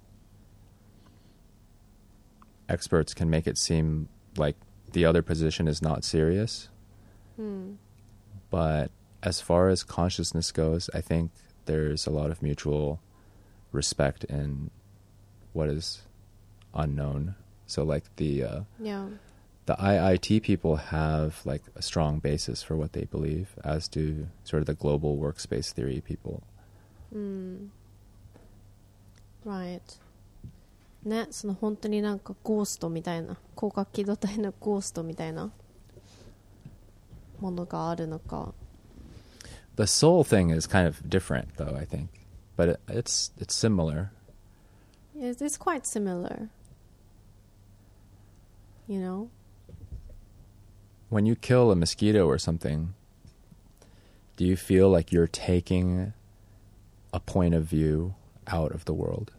experts can make it seem like the other position is not serious. Mm. But as far as consciousness goes, I think there's a lot of mutual respect in what is unknown. So like the uh, yeah. the I I T people have like a strong basis for what they believe, as do sort of the global workspace theory people. Mm. Right. ね、その本当になんかゴーストみたいな、広角機動隊のゴーストみたいなものがあるのか。 The soul thing is kind of different, though, I think, but it, it's it's similar. It's, it's quite similar. You know. When you kill a mosquito or something, do you feel like you're taking a point of view out of the world?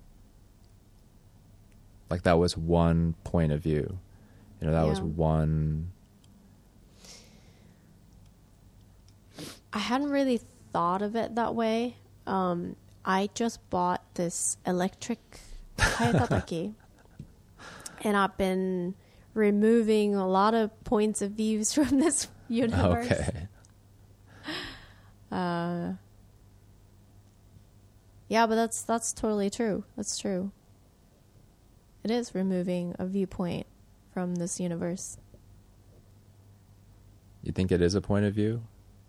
Like that was one point of view. You know, that yeah. was one... I hadn't really thought of it that way. Um, I just bought this electric haetataki. And I've been removing a lot of points of views from this universe. Okay. Uh, yeah, but that's that's totally true. That's true. It is removing a viewpoint from this universe. You think it is a point of view?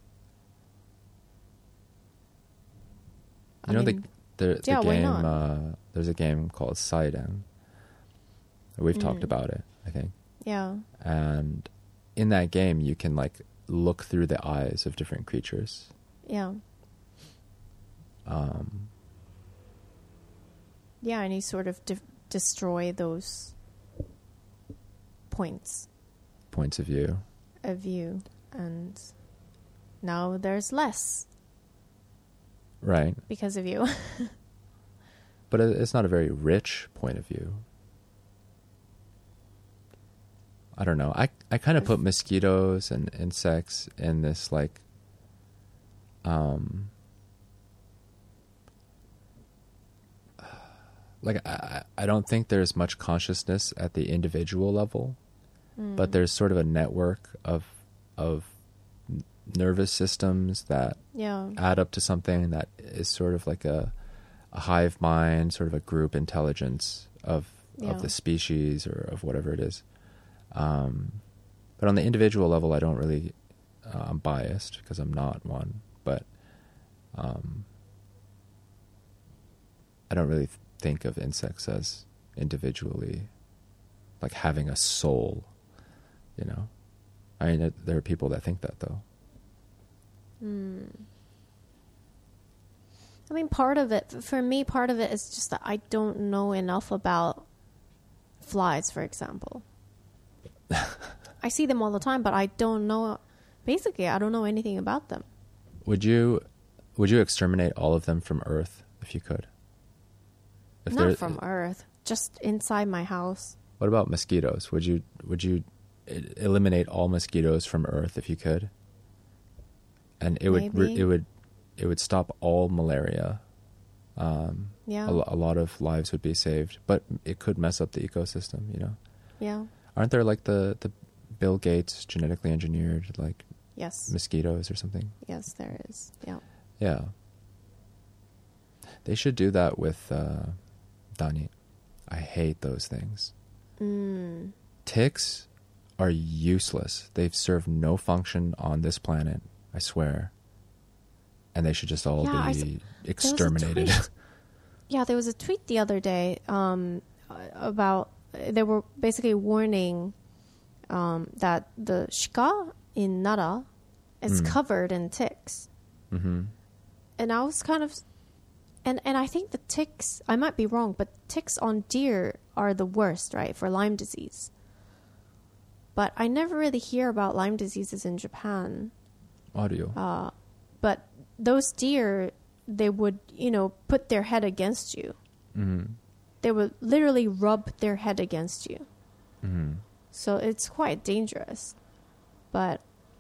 You I know mean, the the, the yeah, game. Uh, there's a game called Saiden. We've mm. talked about it, I think. Yeah. And in that game, you can like look through the eyes of different creatures. Yeah. Um. Yeah, and you sort of de- destroy those points. Points of view. Of view, and now there's less. Right. Because of you. But it's not a very rich point of view. I don't know. I, I kind of put mosquitoes and insects in this, like, um, like, I, I don't think there's much consciousness at the individual level, mm. but there's sort of a network of, of nervous systems that yeah. add up to something that is sort of like a, a hive mind, sort of a group intelligence of, yeah. of the species or of whatever it is. Um, but on the individual level, I don't really, uh, I'm biased because I'm not one, but, um, I don't really th- think of insects as individually, like having a soul, you know? I mean, it, there are people that think that though. Mm. I mean, part of it, for me, part of it is just that I don't know enough about flies, for example. I see them all the time, but I don't know, basically, I don't know anything about them. Would you, would you exterminate all of them from Earth if you could? If Not from Earth, just inside my house. What about mosquitoes? Would you, would you eliminate all mosquitoes from Earth if you could? And it Maybe. would, it would, it would stop all malaria. Um, yeah. A, a lot of lives would be saved, but it could mess up the ecosystem, you know? Yeah. Aren't there like the, the Bill Gates genetically engineered like Yes. mosquitoes or something. Yes, there is. Yeah. Yeah. They should do that with uh, Dani. I hate those things. Mm. Ticks are useless. They've served no function on this planet, I swear. And they should just all Yeah, be I, exterminated. Yeah, there was a tweet the other day um, about, they were basically warning um, that the shika in Nara is Mm. covered in ticks. Mm-hmm. And I was kind of, and, and I think the ticks, I might be wrong, but ticks on deer are the worst, right, for Lyme disease. But I never really hear about Lyme diseases in Japan. Audio. Uh, but those deer, they would, you know, put their head against you. Mm-hmm. They would literally rub their head against you. Mm-hmm. So it's quite dangerous. But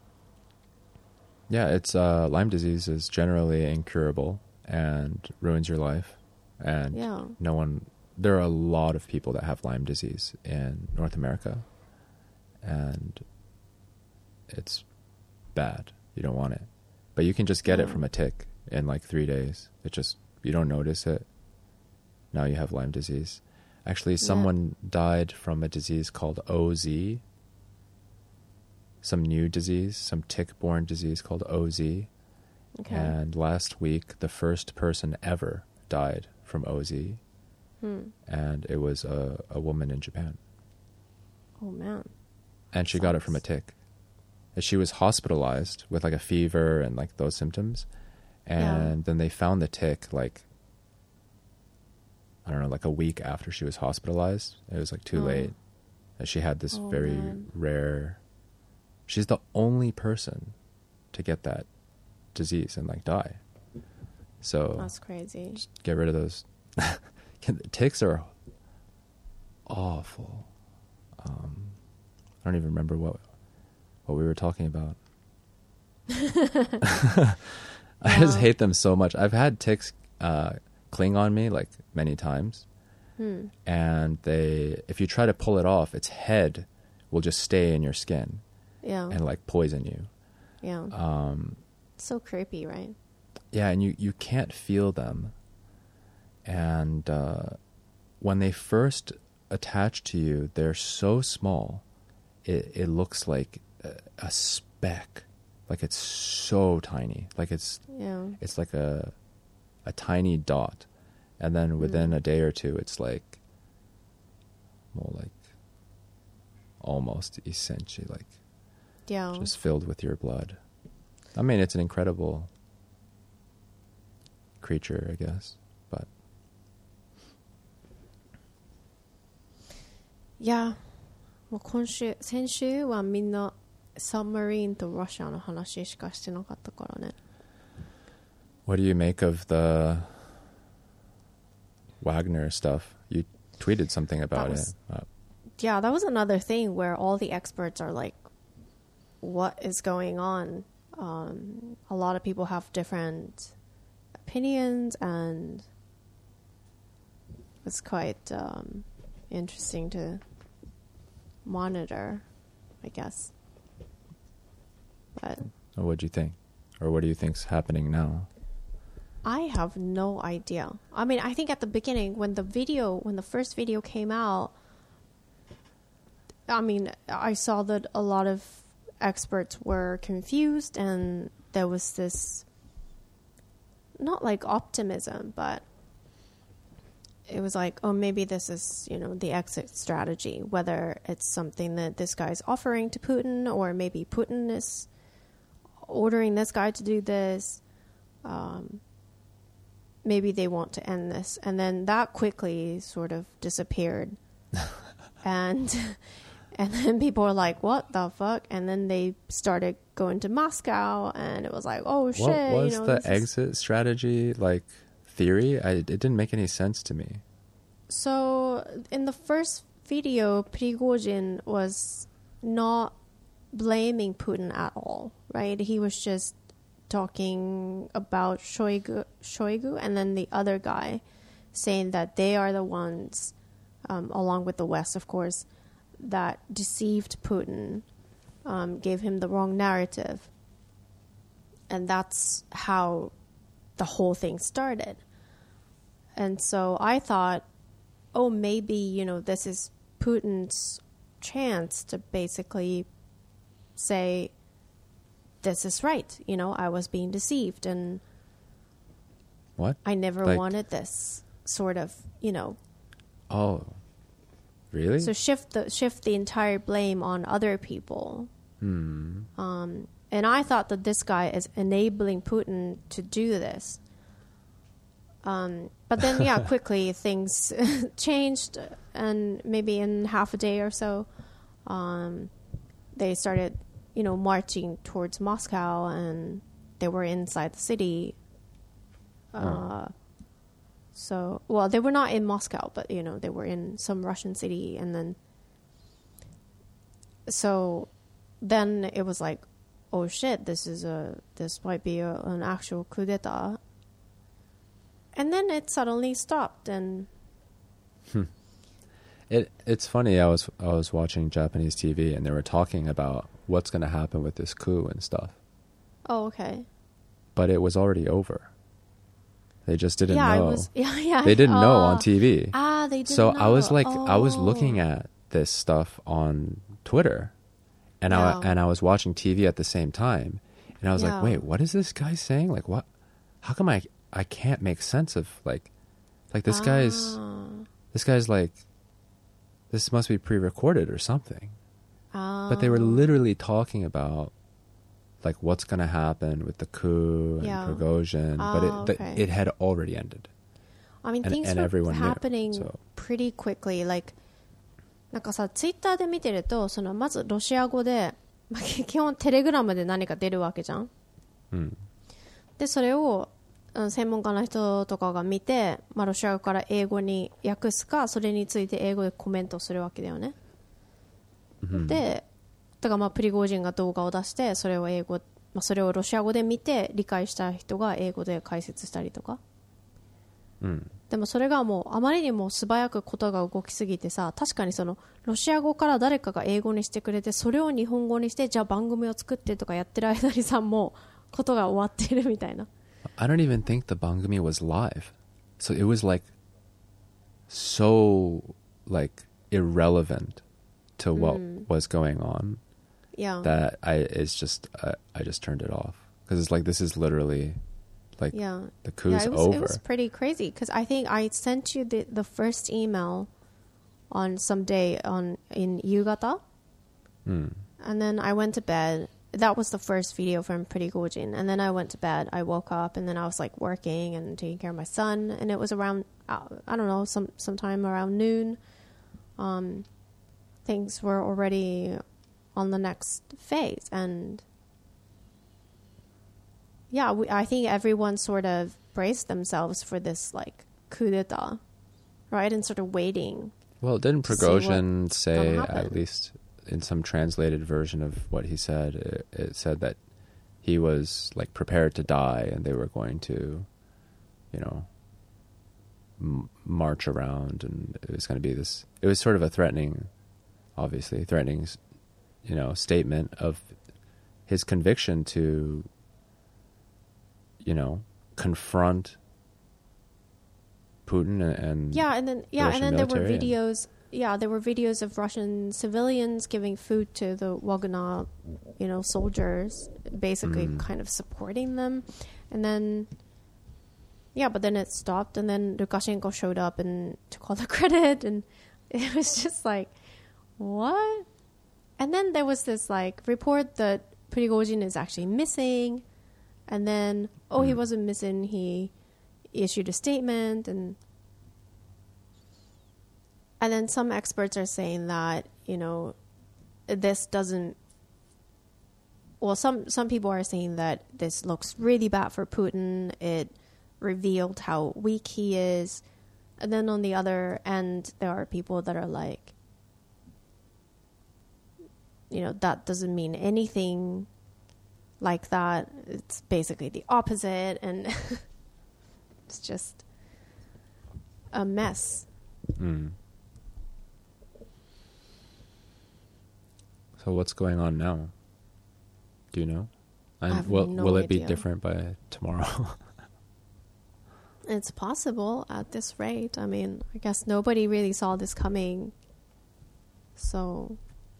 Yeah, it's uh, Lyme disease is generally incurable and ruins your life. And yeah, no one, there are a lot of people that have Lyme disease in North America. And it's bad. You don't want it. But you can just get Yeah. it from a tick in like three days. It just, you don't notice it. Now you have Lyme disease. Actually, someone died from a disease called O Z. Some new disease, some tick-borne disease called O Z. okay. And last week, the first person ever died from O Z. Hmm. And it was a, a woman in Japan. Oh, man. And she got it from a Sucks. tick. And she was hospitalized with like a fever and like those symptoms. And Yeah. then they found the tick like, I don't know, like a week after she was hospitalized. It was like too Oh. late. And she had this Oh, very man. rare, she's the only person to get that disease and like die. So That's crazy. just get rid of those. Ticks are awful. Um, I don't even remember what what we were talking about. I just Wow. hate them so much. I've had ticks uh, cling on me like many times, Hmm. and they, if you try to pull it off, its head will just stay in your skin Yeah. and like poison you. yeah. Um, So creepy, right? yeah, and you, you can't feel them. And uh, when they first attach to you, they're so small, it, it looks like a, a speck. Like it's so tiny. Like it's Yeah. it's like a a tiny dot. And then within Mm. a day or two, it's like more like almost essentially like Yeah. just filled with your blood. I mean, it's an incredible creature, I guess. But Yeah. もう今週、先週はみんなサブマリンとロシアの話しかしてなかったからね。 what do you make of the Wagner stuff? You tweeted something about was- it. Uh, Yeah, that was another thing where all the experts are like, what is going on? Um, a lot of people have different opinions, and it's quite um, interesting to monitor, I guess. But what do you think? Or what do you think's happening now? I have no idea. I mean, I think at the beginning, when the video, when the first video came out, I mean, I saw that a lot of experts were confused, and there was this, not like optimism, but it was like, oh, maybe this is, you know, the exit strategy, whether it's something that this guy's offering to Putin, or maybe Putin is ordering this guy to do this. Um, maybe they want to end this. And then that quickly sort of disappeared. and and then people were like, what the fuck? And then they started going to Moscow, and it was like, oh, shit. What was you know, the this is- exit strategy like theory? I, it didn't make any sense to me. So in the first video, Prigozhin was not blaming Putin at all, right? He was just talking about Shoigu, Shoigu and then the other guy, saying that they are the ones, um, along with the West, of course, that deceived Putin, um, gave him the wrong narrative. and that's how the whole thing started. And so I thought, oh, maybe, you know, this is Putin's chance to basically say, this is right. You know, I was being deceived and What? I never Like- wanted this sort of, you know. Oh, really? So shift the shift the entire blame on other people. Hmm. Um, and I thought that this guy is enabling Putin to do this. Um, but then, yeah, quickly things changed, and maybe in half a day or so, um, they started, you know, marching towards Moscow, and they were inside the city. Uh, so, well, they were not in Moscow, but, you know, they were in some Russian city, and then, so then it was like, oh shit, this is a, this might be a, an actual coup d'etat. And then it suddenly stopped, and It it's funny. I was I was watching Japanese T V and they were talking about what's going to happen with this coup and stuff, oh, okay. but it was already over. They just didn't yeah, know. I was, yeah, yeah. They didn't know uh, on T V. Ah, they didn't So know. I was like, I was Oh. looking at this stuff on Twitter, and Yeah. I and I was watching T V at the same time, and I was Yeah. like, wait, what is this guy saying? Like, what? How come I I can't make sense of like like this guy's Ah. this guy's like this must be pre-recorded or something. Ah. But they were literally talking about like what's going to happen with the coup and Yeah. Prigozhin, but Ah, it the, okay. it had already ended. I mean, and- things and were everyone knew, happening so. pretty quickly. Like, なんかさ、ツイッターで見てると、そのまずロシア語で、まあ、基本テレグラムで何か出るわけじゃん。 うん。 で、それをうん専門家の人とかが見て、まあ、ロシア語から英語に訳すか、それについて英語でコメントするわけだよね。 うんで、だからまあプリゴージンが動画を出して、それを英語、まあ、それをロシア語で見て理解した人が英語で解説したりとか。 うん。 でもそれがもうあまりにも素早くことが動きすぎてさ、確かにそのロシア語から誰かが英語にしてくれて、それを日本語にしてじゃあ番組を作ってとかやってる間にさ、もうことが終わってるみたいな。 I don't even think the bangumi was live. So it was like so like irrelevant to what was going on Yeah. that I it's just I, I just turned it off because it's like this is literally like Yeah. the coup's yeah, it was, over. It was pretty crazy because I think I sent you the, the first email on some day on in Yugata, Mm. and then I went to bed. That was the first video from Prigozhin, and then I went to bed. I woke up, and then I was like working and taking care of my son, and it was around uh, I don't know some sometime around noon. Um, things were already on the next phase, and yeah, we, I think everyone sort of braced themselves for this like coup d'etat, right, and sort of waiting. Well, didn't to see Prigozhin what's say, gonna happen. at least in some translated version of what he said, it, it said that he was like prepared to die and they were going to, you know, m- march around, and it was going to be this, it was sort of a threatening, obviously threatening, you know, statement of his conviction to, you know, confront Putin and, and Yeah, and then yeah, Russian and then there were military and- videos. Yeah, there were videos of Russian civilians giving food to the Wagner, you know, soldiers, basically Mm. kind of supporting them. And then, yeah, but then it stopped, and then Lukashenko showed up and took all the credit, and it was just like, what? And then there was this like report that Prigozhin is actually missing, and then oh, he Mm. wasn't missing. He issued a statement, and. And then some experts are saying that, you know, this doesn't... Well, some, some people are saying that this looks really bad for Putin. It revealed how weak he is. And then on the other end, there are people that are like, you know, that doesn't mean anything like that. It's basically the opposite. And it's just a mess. Mm. So what's going on now? Do you know? And have will no will it be idea. different by tomorrow? It's possible at this rate. I mean, I guess nobody really saw this coming. So,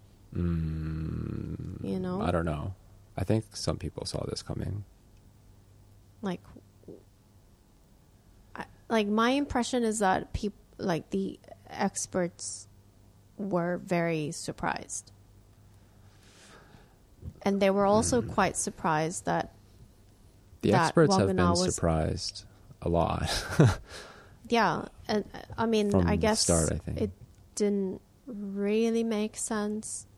mm, you know, I don't know. I think some people saw this coming. like, I, like my impression is that people, like the experts, were very surprised, and they were also mm. quite surprised that the that experts have been was, surprised a lot. Yeah, and I mean, From I guess the start, I think. it didn't really make sense.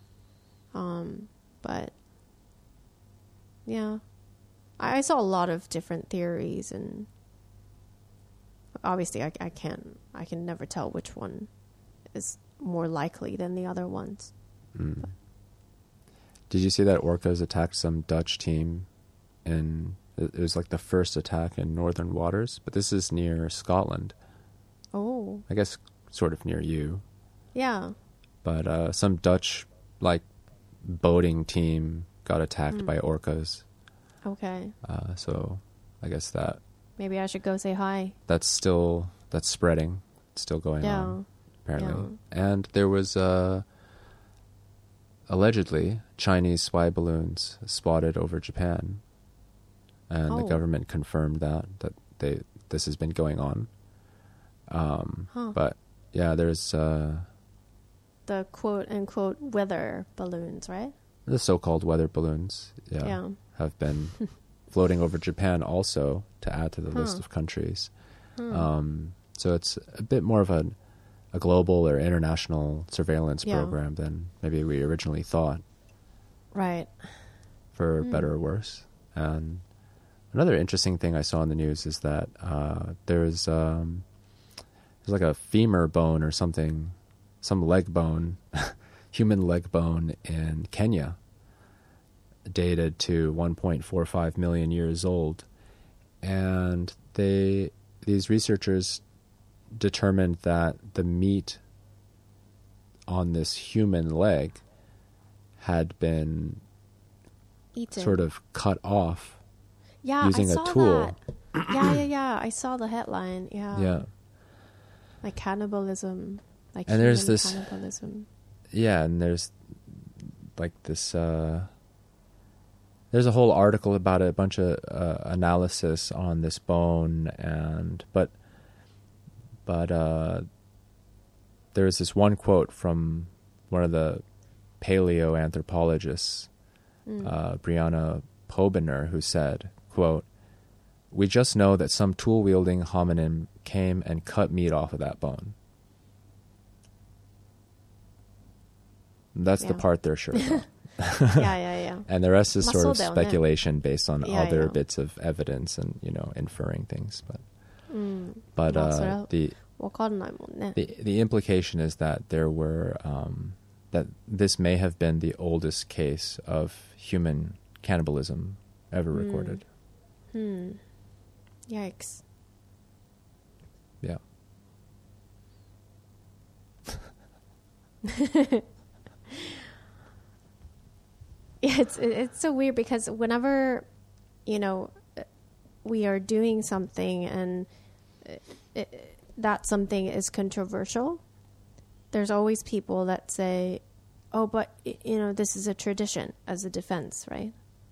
Um, but yeah, I, I saw a lot of different theories, and obviously, I, I can't, I can never tell which one is more likely than the other ones. Mm. Did you see that orcas attacked some Dutch team in? It was like the first attack in northern waters, but this is near Scotland. Oh. I guess sort of near you. Yeah. But uh, some Dutch, like, boating team got attacked mm. by orcas. Okay. Uh, so I guess that... Maybe I should go say hi. That's still... That's spreading. It's still going yeah. on, apparently. Yeah. And there was... Uh, allegedly, Chinese spy balloons spotted over Japan. And oh. the government confirmed that, that they this has been going on. Um, huh. But, yeah, there's... Uh, the quote-unquote weather balloons, right? The so-called weather balloons, yeah, yeah. have been floating over Japan also to add to the huh. list of countries. Hmm. Um, so it's a bit more of a, a global or international surveillance yeah. program than maybe we originally thought. Right. For hmm. better or worse. And another interesting thing I saw in the news is that uh, there's um, there's like a femur bone or something, some leg bone, human leg bone in Kenya, dated to one point four five million years old. And they these researchers determined that the meat on this human leg had been Eaten. sort of cut off yeah, using I saw a tool. That. yeah, yeah, yeah. I saw the headline. Yeah. Yeah. Like cannibalism. Like and there's this cannibalism. Yeah, and there's like this uh there's a whole article about it, a bunch of uh, analysis on this bone, and but but uh there's this one quote from one of the paleoanthropologists, mm. uh, Brianna Pobiner, who said, quote, "We just know that some tool-wielding hominin came and cut meat off of that bone." That's yeah. the part they're sure about. yeah, yeah, yeah. And the rest is sort of down, speculation yeah. based on yeah, other yeah. bits of evidence and, you know, inferring things. But mm. but uh, the, the the implication is that there were um, that this may have been the oldest case of human cannibalism ever mm. recorded. Hmm. Yikes. Yeah. Yeah, it's it's so weird because whenever, you know, we are doing something and it, it, that something is controversial, there's always people that say, "Oh, but you know, this is a tradition," as a defense, right?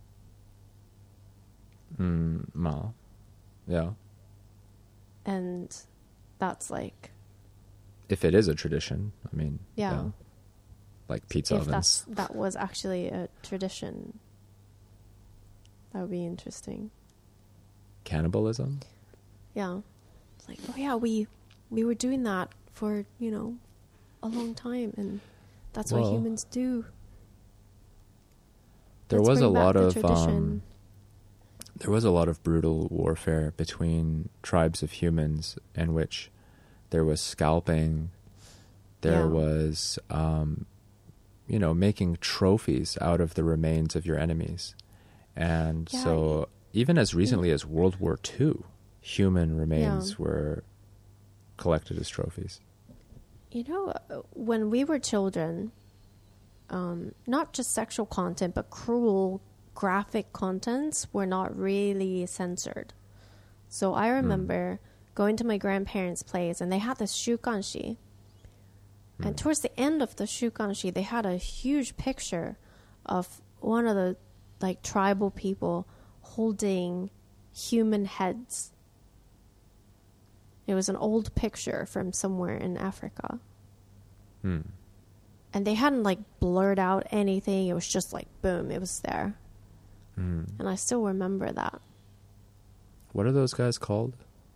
Mm, no. Yeah. And that's like, if it is a tradition, I mean, yeah. yeah. Like pizza if ovens. If that was actually a tradition, that would be interesting. Cannibalism? Yeah. It's like, oh yeah, we we were doing that for, you know, a long time, and that's well, what humans do. There Let's was a lot the of um, there was a lot of brutal warfare between tribes of humans in which there was scalping, there yeah. was um you know, making trophies out of the remains of your enemies. And yeah, so even as recently yeah. as World War Two, human remains yeah. were collected as trophies. You know, when we were children, um, not just sexual content, but cruel graphic contents were not really censored. So I remember mm. going to my grandparents' place and they had this shukanshi. Mm. And towards the end of the shukanshi, they had a huge picture of one of the like tribal people holding human heads. It was an old picture from somewhere in Africa. Hmm. And they hadn't like blurred out anything. It was just like, boom, it was there. Hmm. And I still remember that. What are those guys called?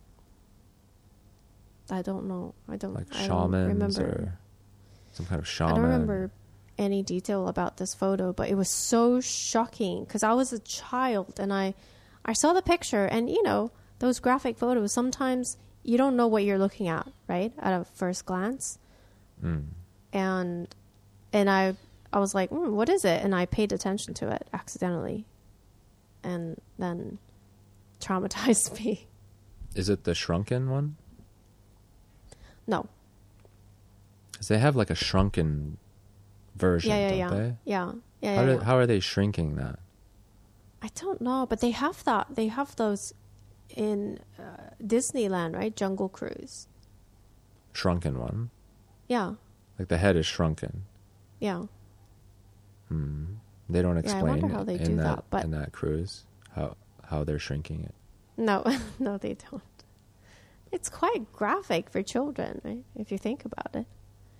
I don't know. I don't, like I shamans don't remember. Or some kind of shaman. I don't remember any detail about this photo, but it was so shocking because I was a child and I, I saw the picture and, you know, those graphic photos, sometimes you don't know what you're looking at, right? At a first glance. Mm. And and I I was like, mm, what is it? And I paid attention to it accidentally. And then traumatized me. Is it the shrunken one? No. Because they have like a shrunken version, yeah, yeah, don't yeah. they? Yeah. Yeah, how, yeah, do, yeah. how are they shrinking that? I don't know, but they have that. They have those in uh, Disneyland, right? Jungle Cruise. Shrunken one? Yeah. Like the head is shrunken. Yeah. Hmm. They don't explain yeah, I wonder how they in do that, that, but in that cruise how how they're shrinking it. No, no, they don't. It's quite graphic for children, right? If you think about it.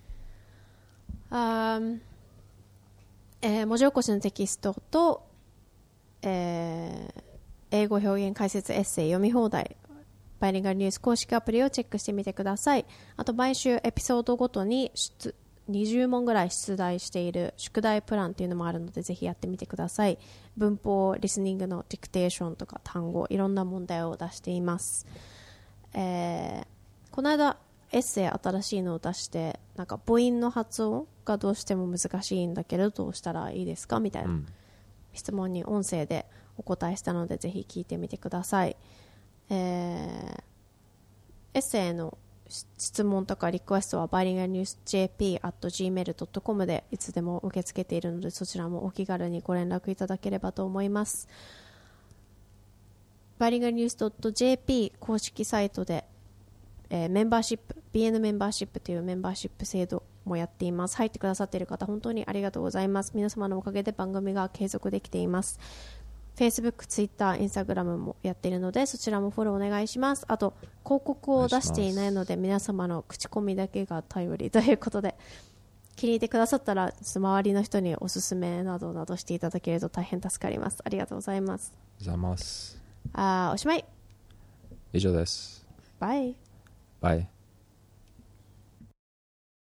Um, えー、文字起こしのテキストと、えー、英語表現解説エッセイ読み放題バイリンガルニュース公式アプリをチェックしてみてください。あと毎週エピソードごとに出にじゅう問ぐらい出題している宿題プランっていうのもあるのでぜひやってみてください。文法、リスニングのディクテーションとか単語いろんな問題を出しています。えー、この間エッセイ新しいのを出してなんか母音の発音がどうしても難しいんだけどどうしたらいいですかみたいな、うん、質問に音声でお答えしたのでぜひ聞いてみてください。えー、エッセイの質問とかリクエストはバイリンガルニュース ジェーピー アット ジーメール ドット コム でいつでも受け付けているのでそちらもお気軽にご連絡いただければと思います。バイリンガルニュース ドット ジェーピー 公式サイトで、えー、メンバーシップ ビーエヌ メンバーシップというメンバーシップ制度もやっています。入ってくださっている方本当にありがとうございます。皆様のおかげで番組が継続できています。Facebook、Twitter、Instagram もやっているのでそちらもフォローお願いします。あと広告を出していないので皆様の口コミだけが頼りということで気に入ってくださったら周りの人におすすめなどなどしていただけると大変助かります。ありがとうございます。 ございます。 あー、おしまい。 以上です。 バイ。 バイ。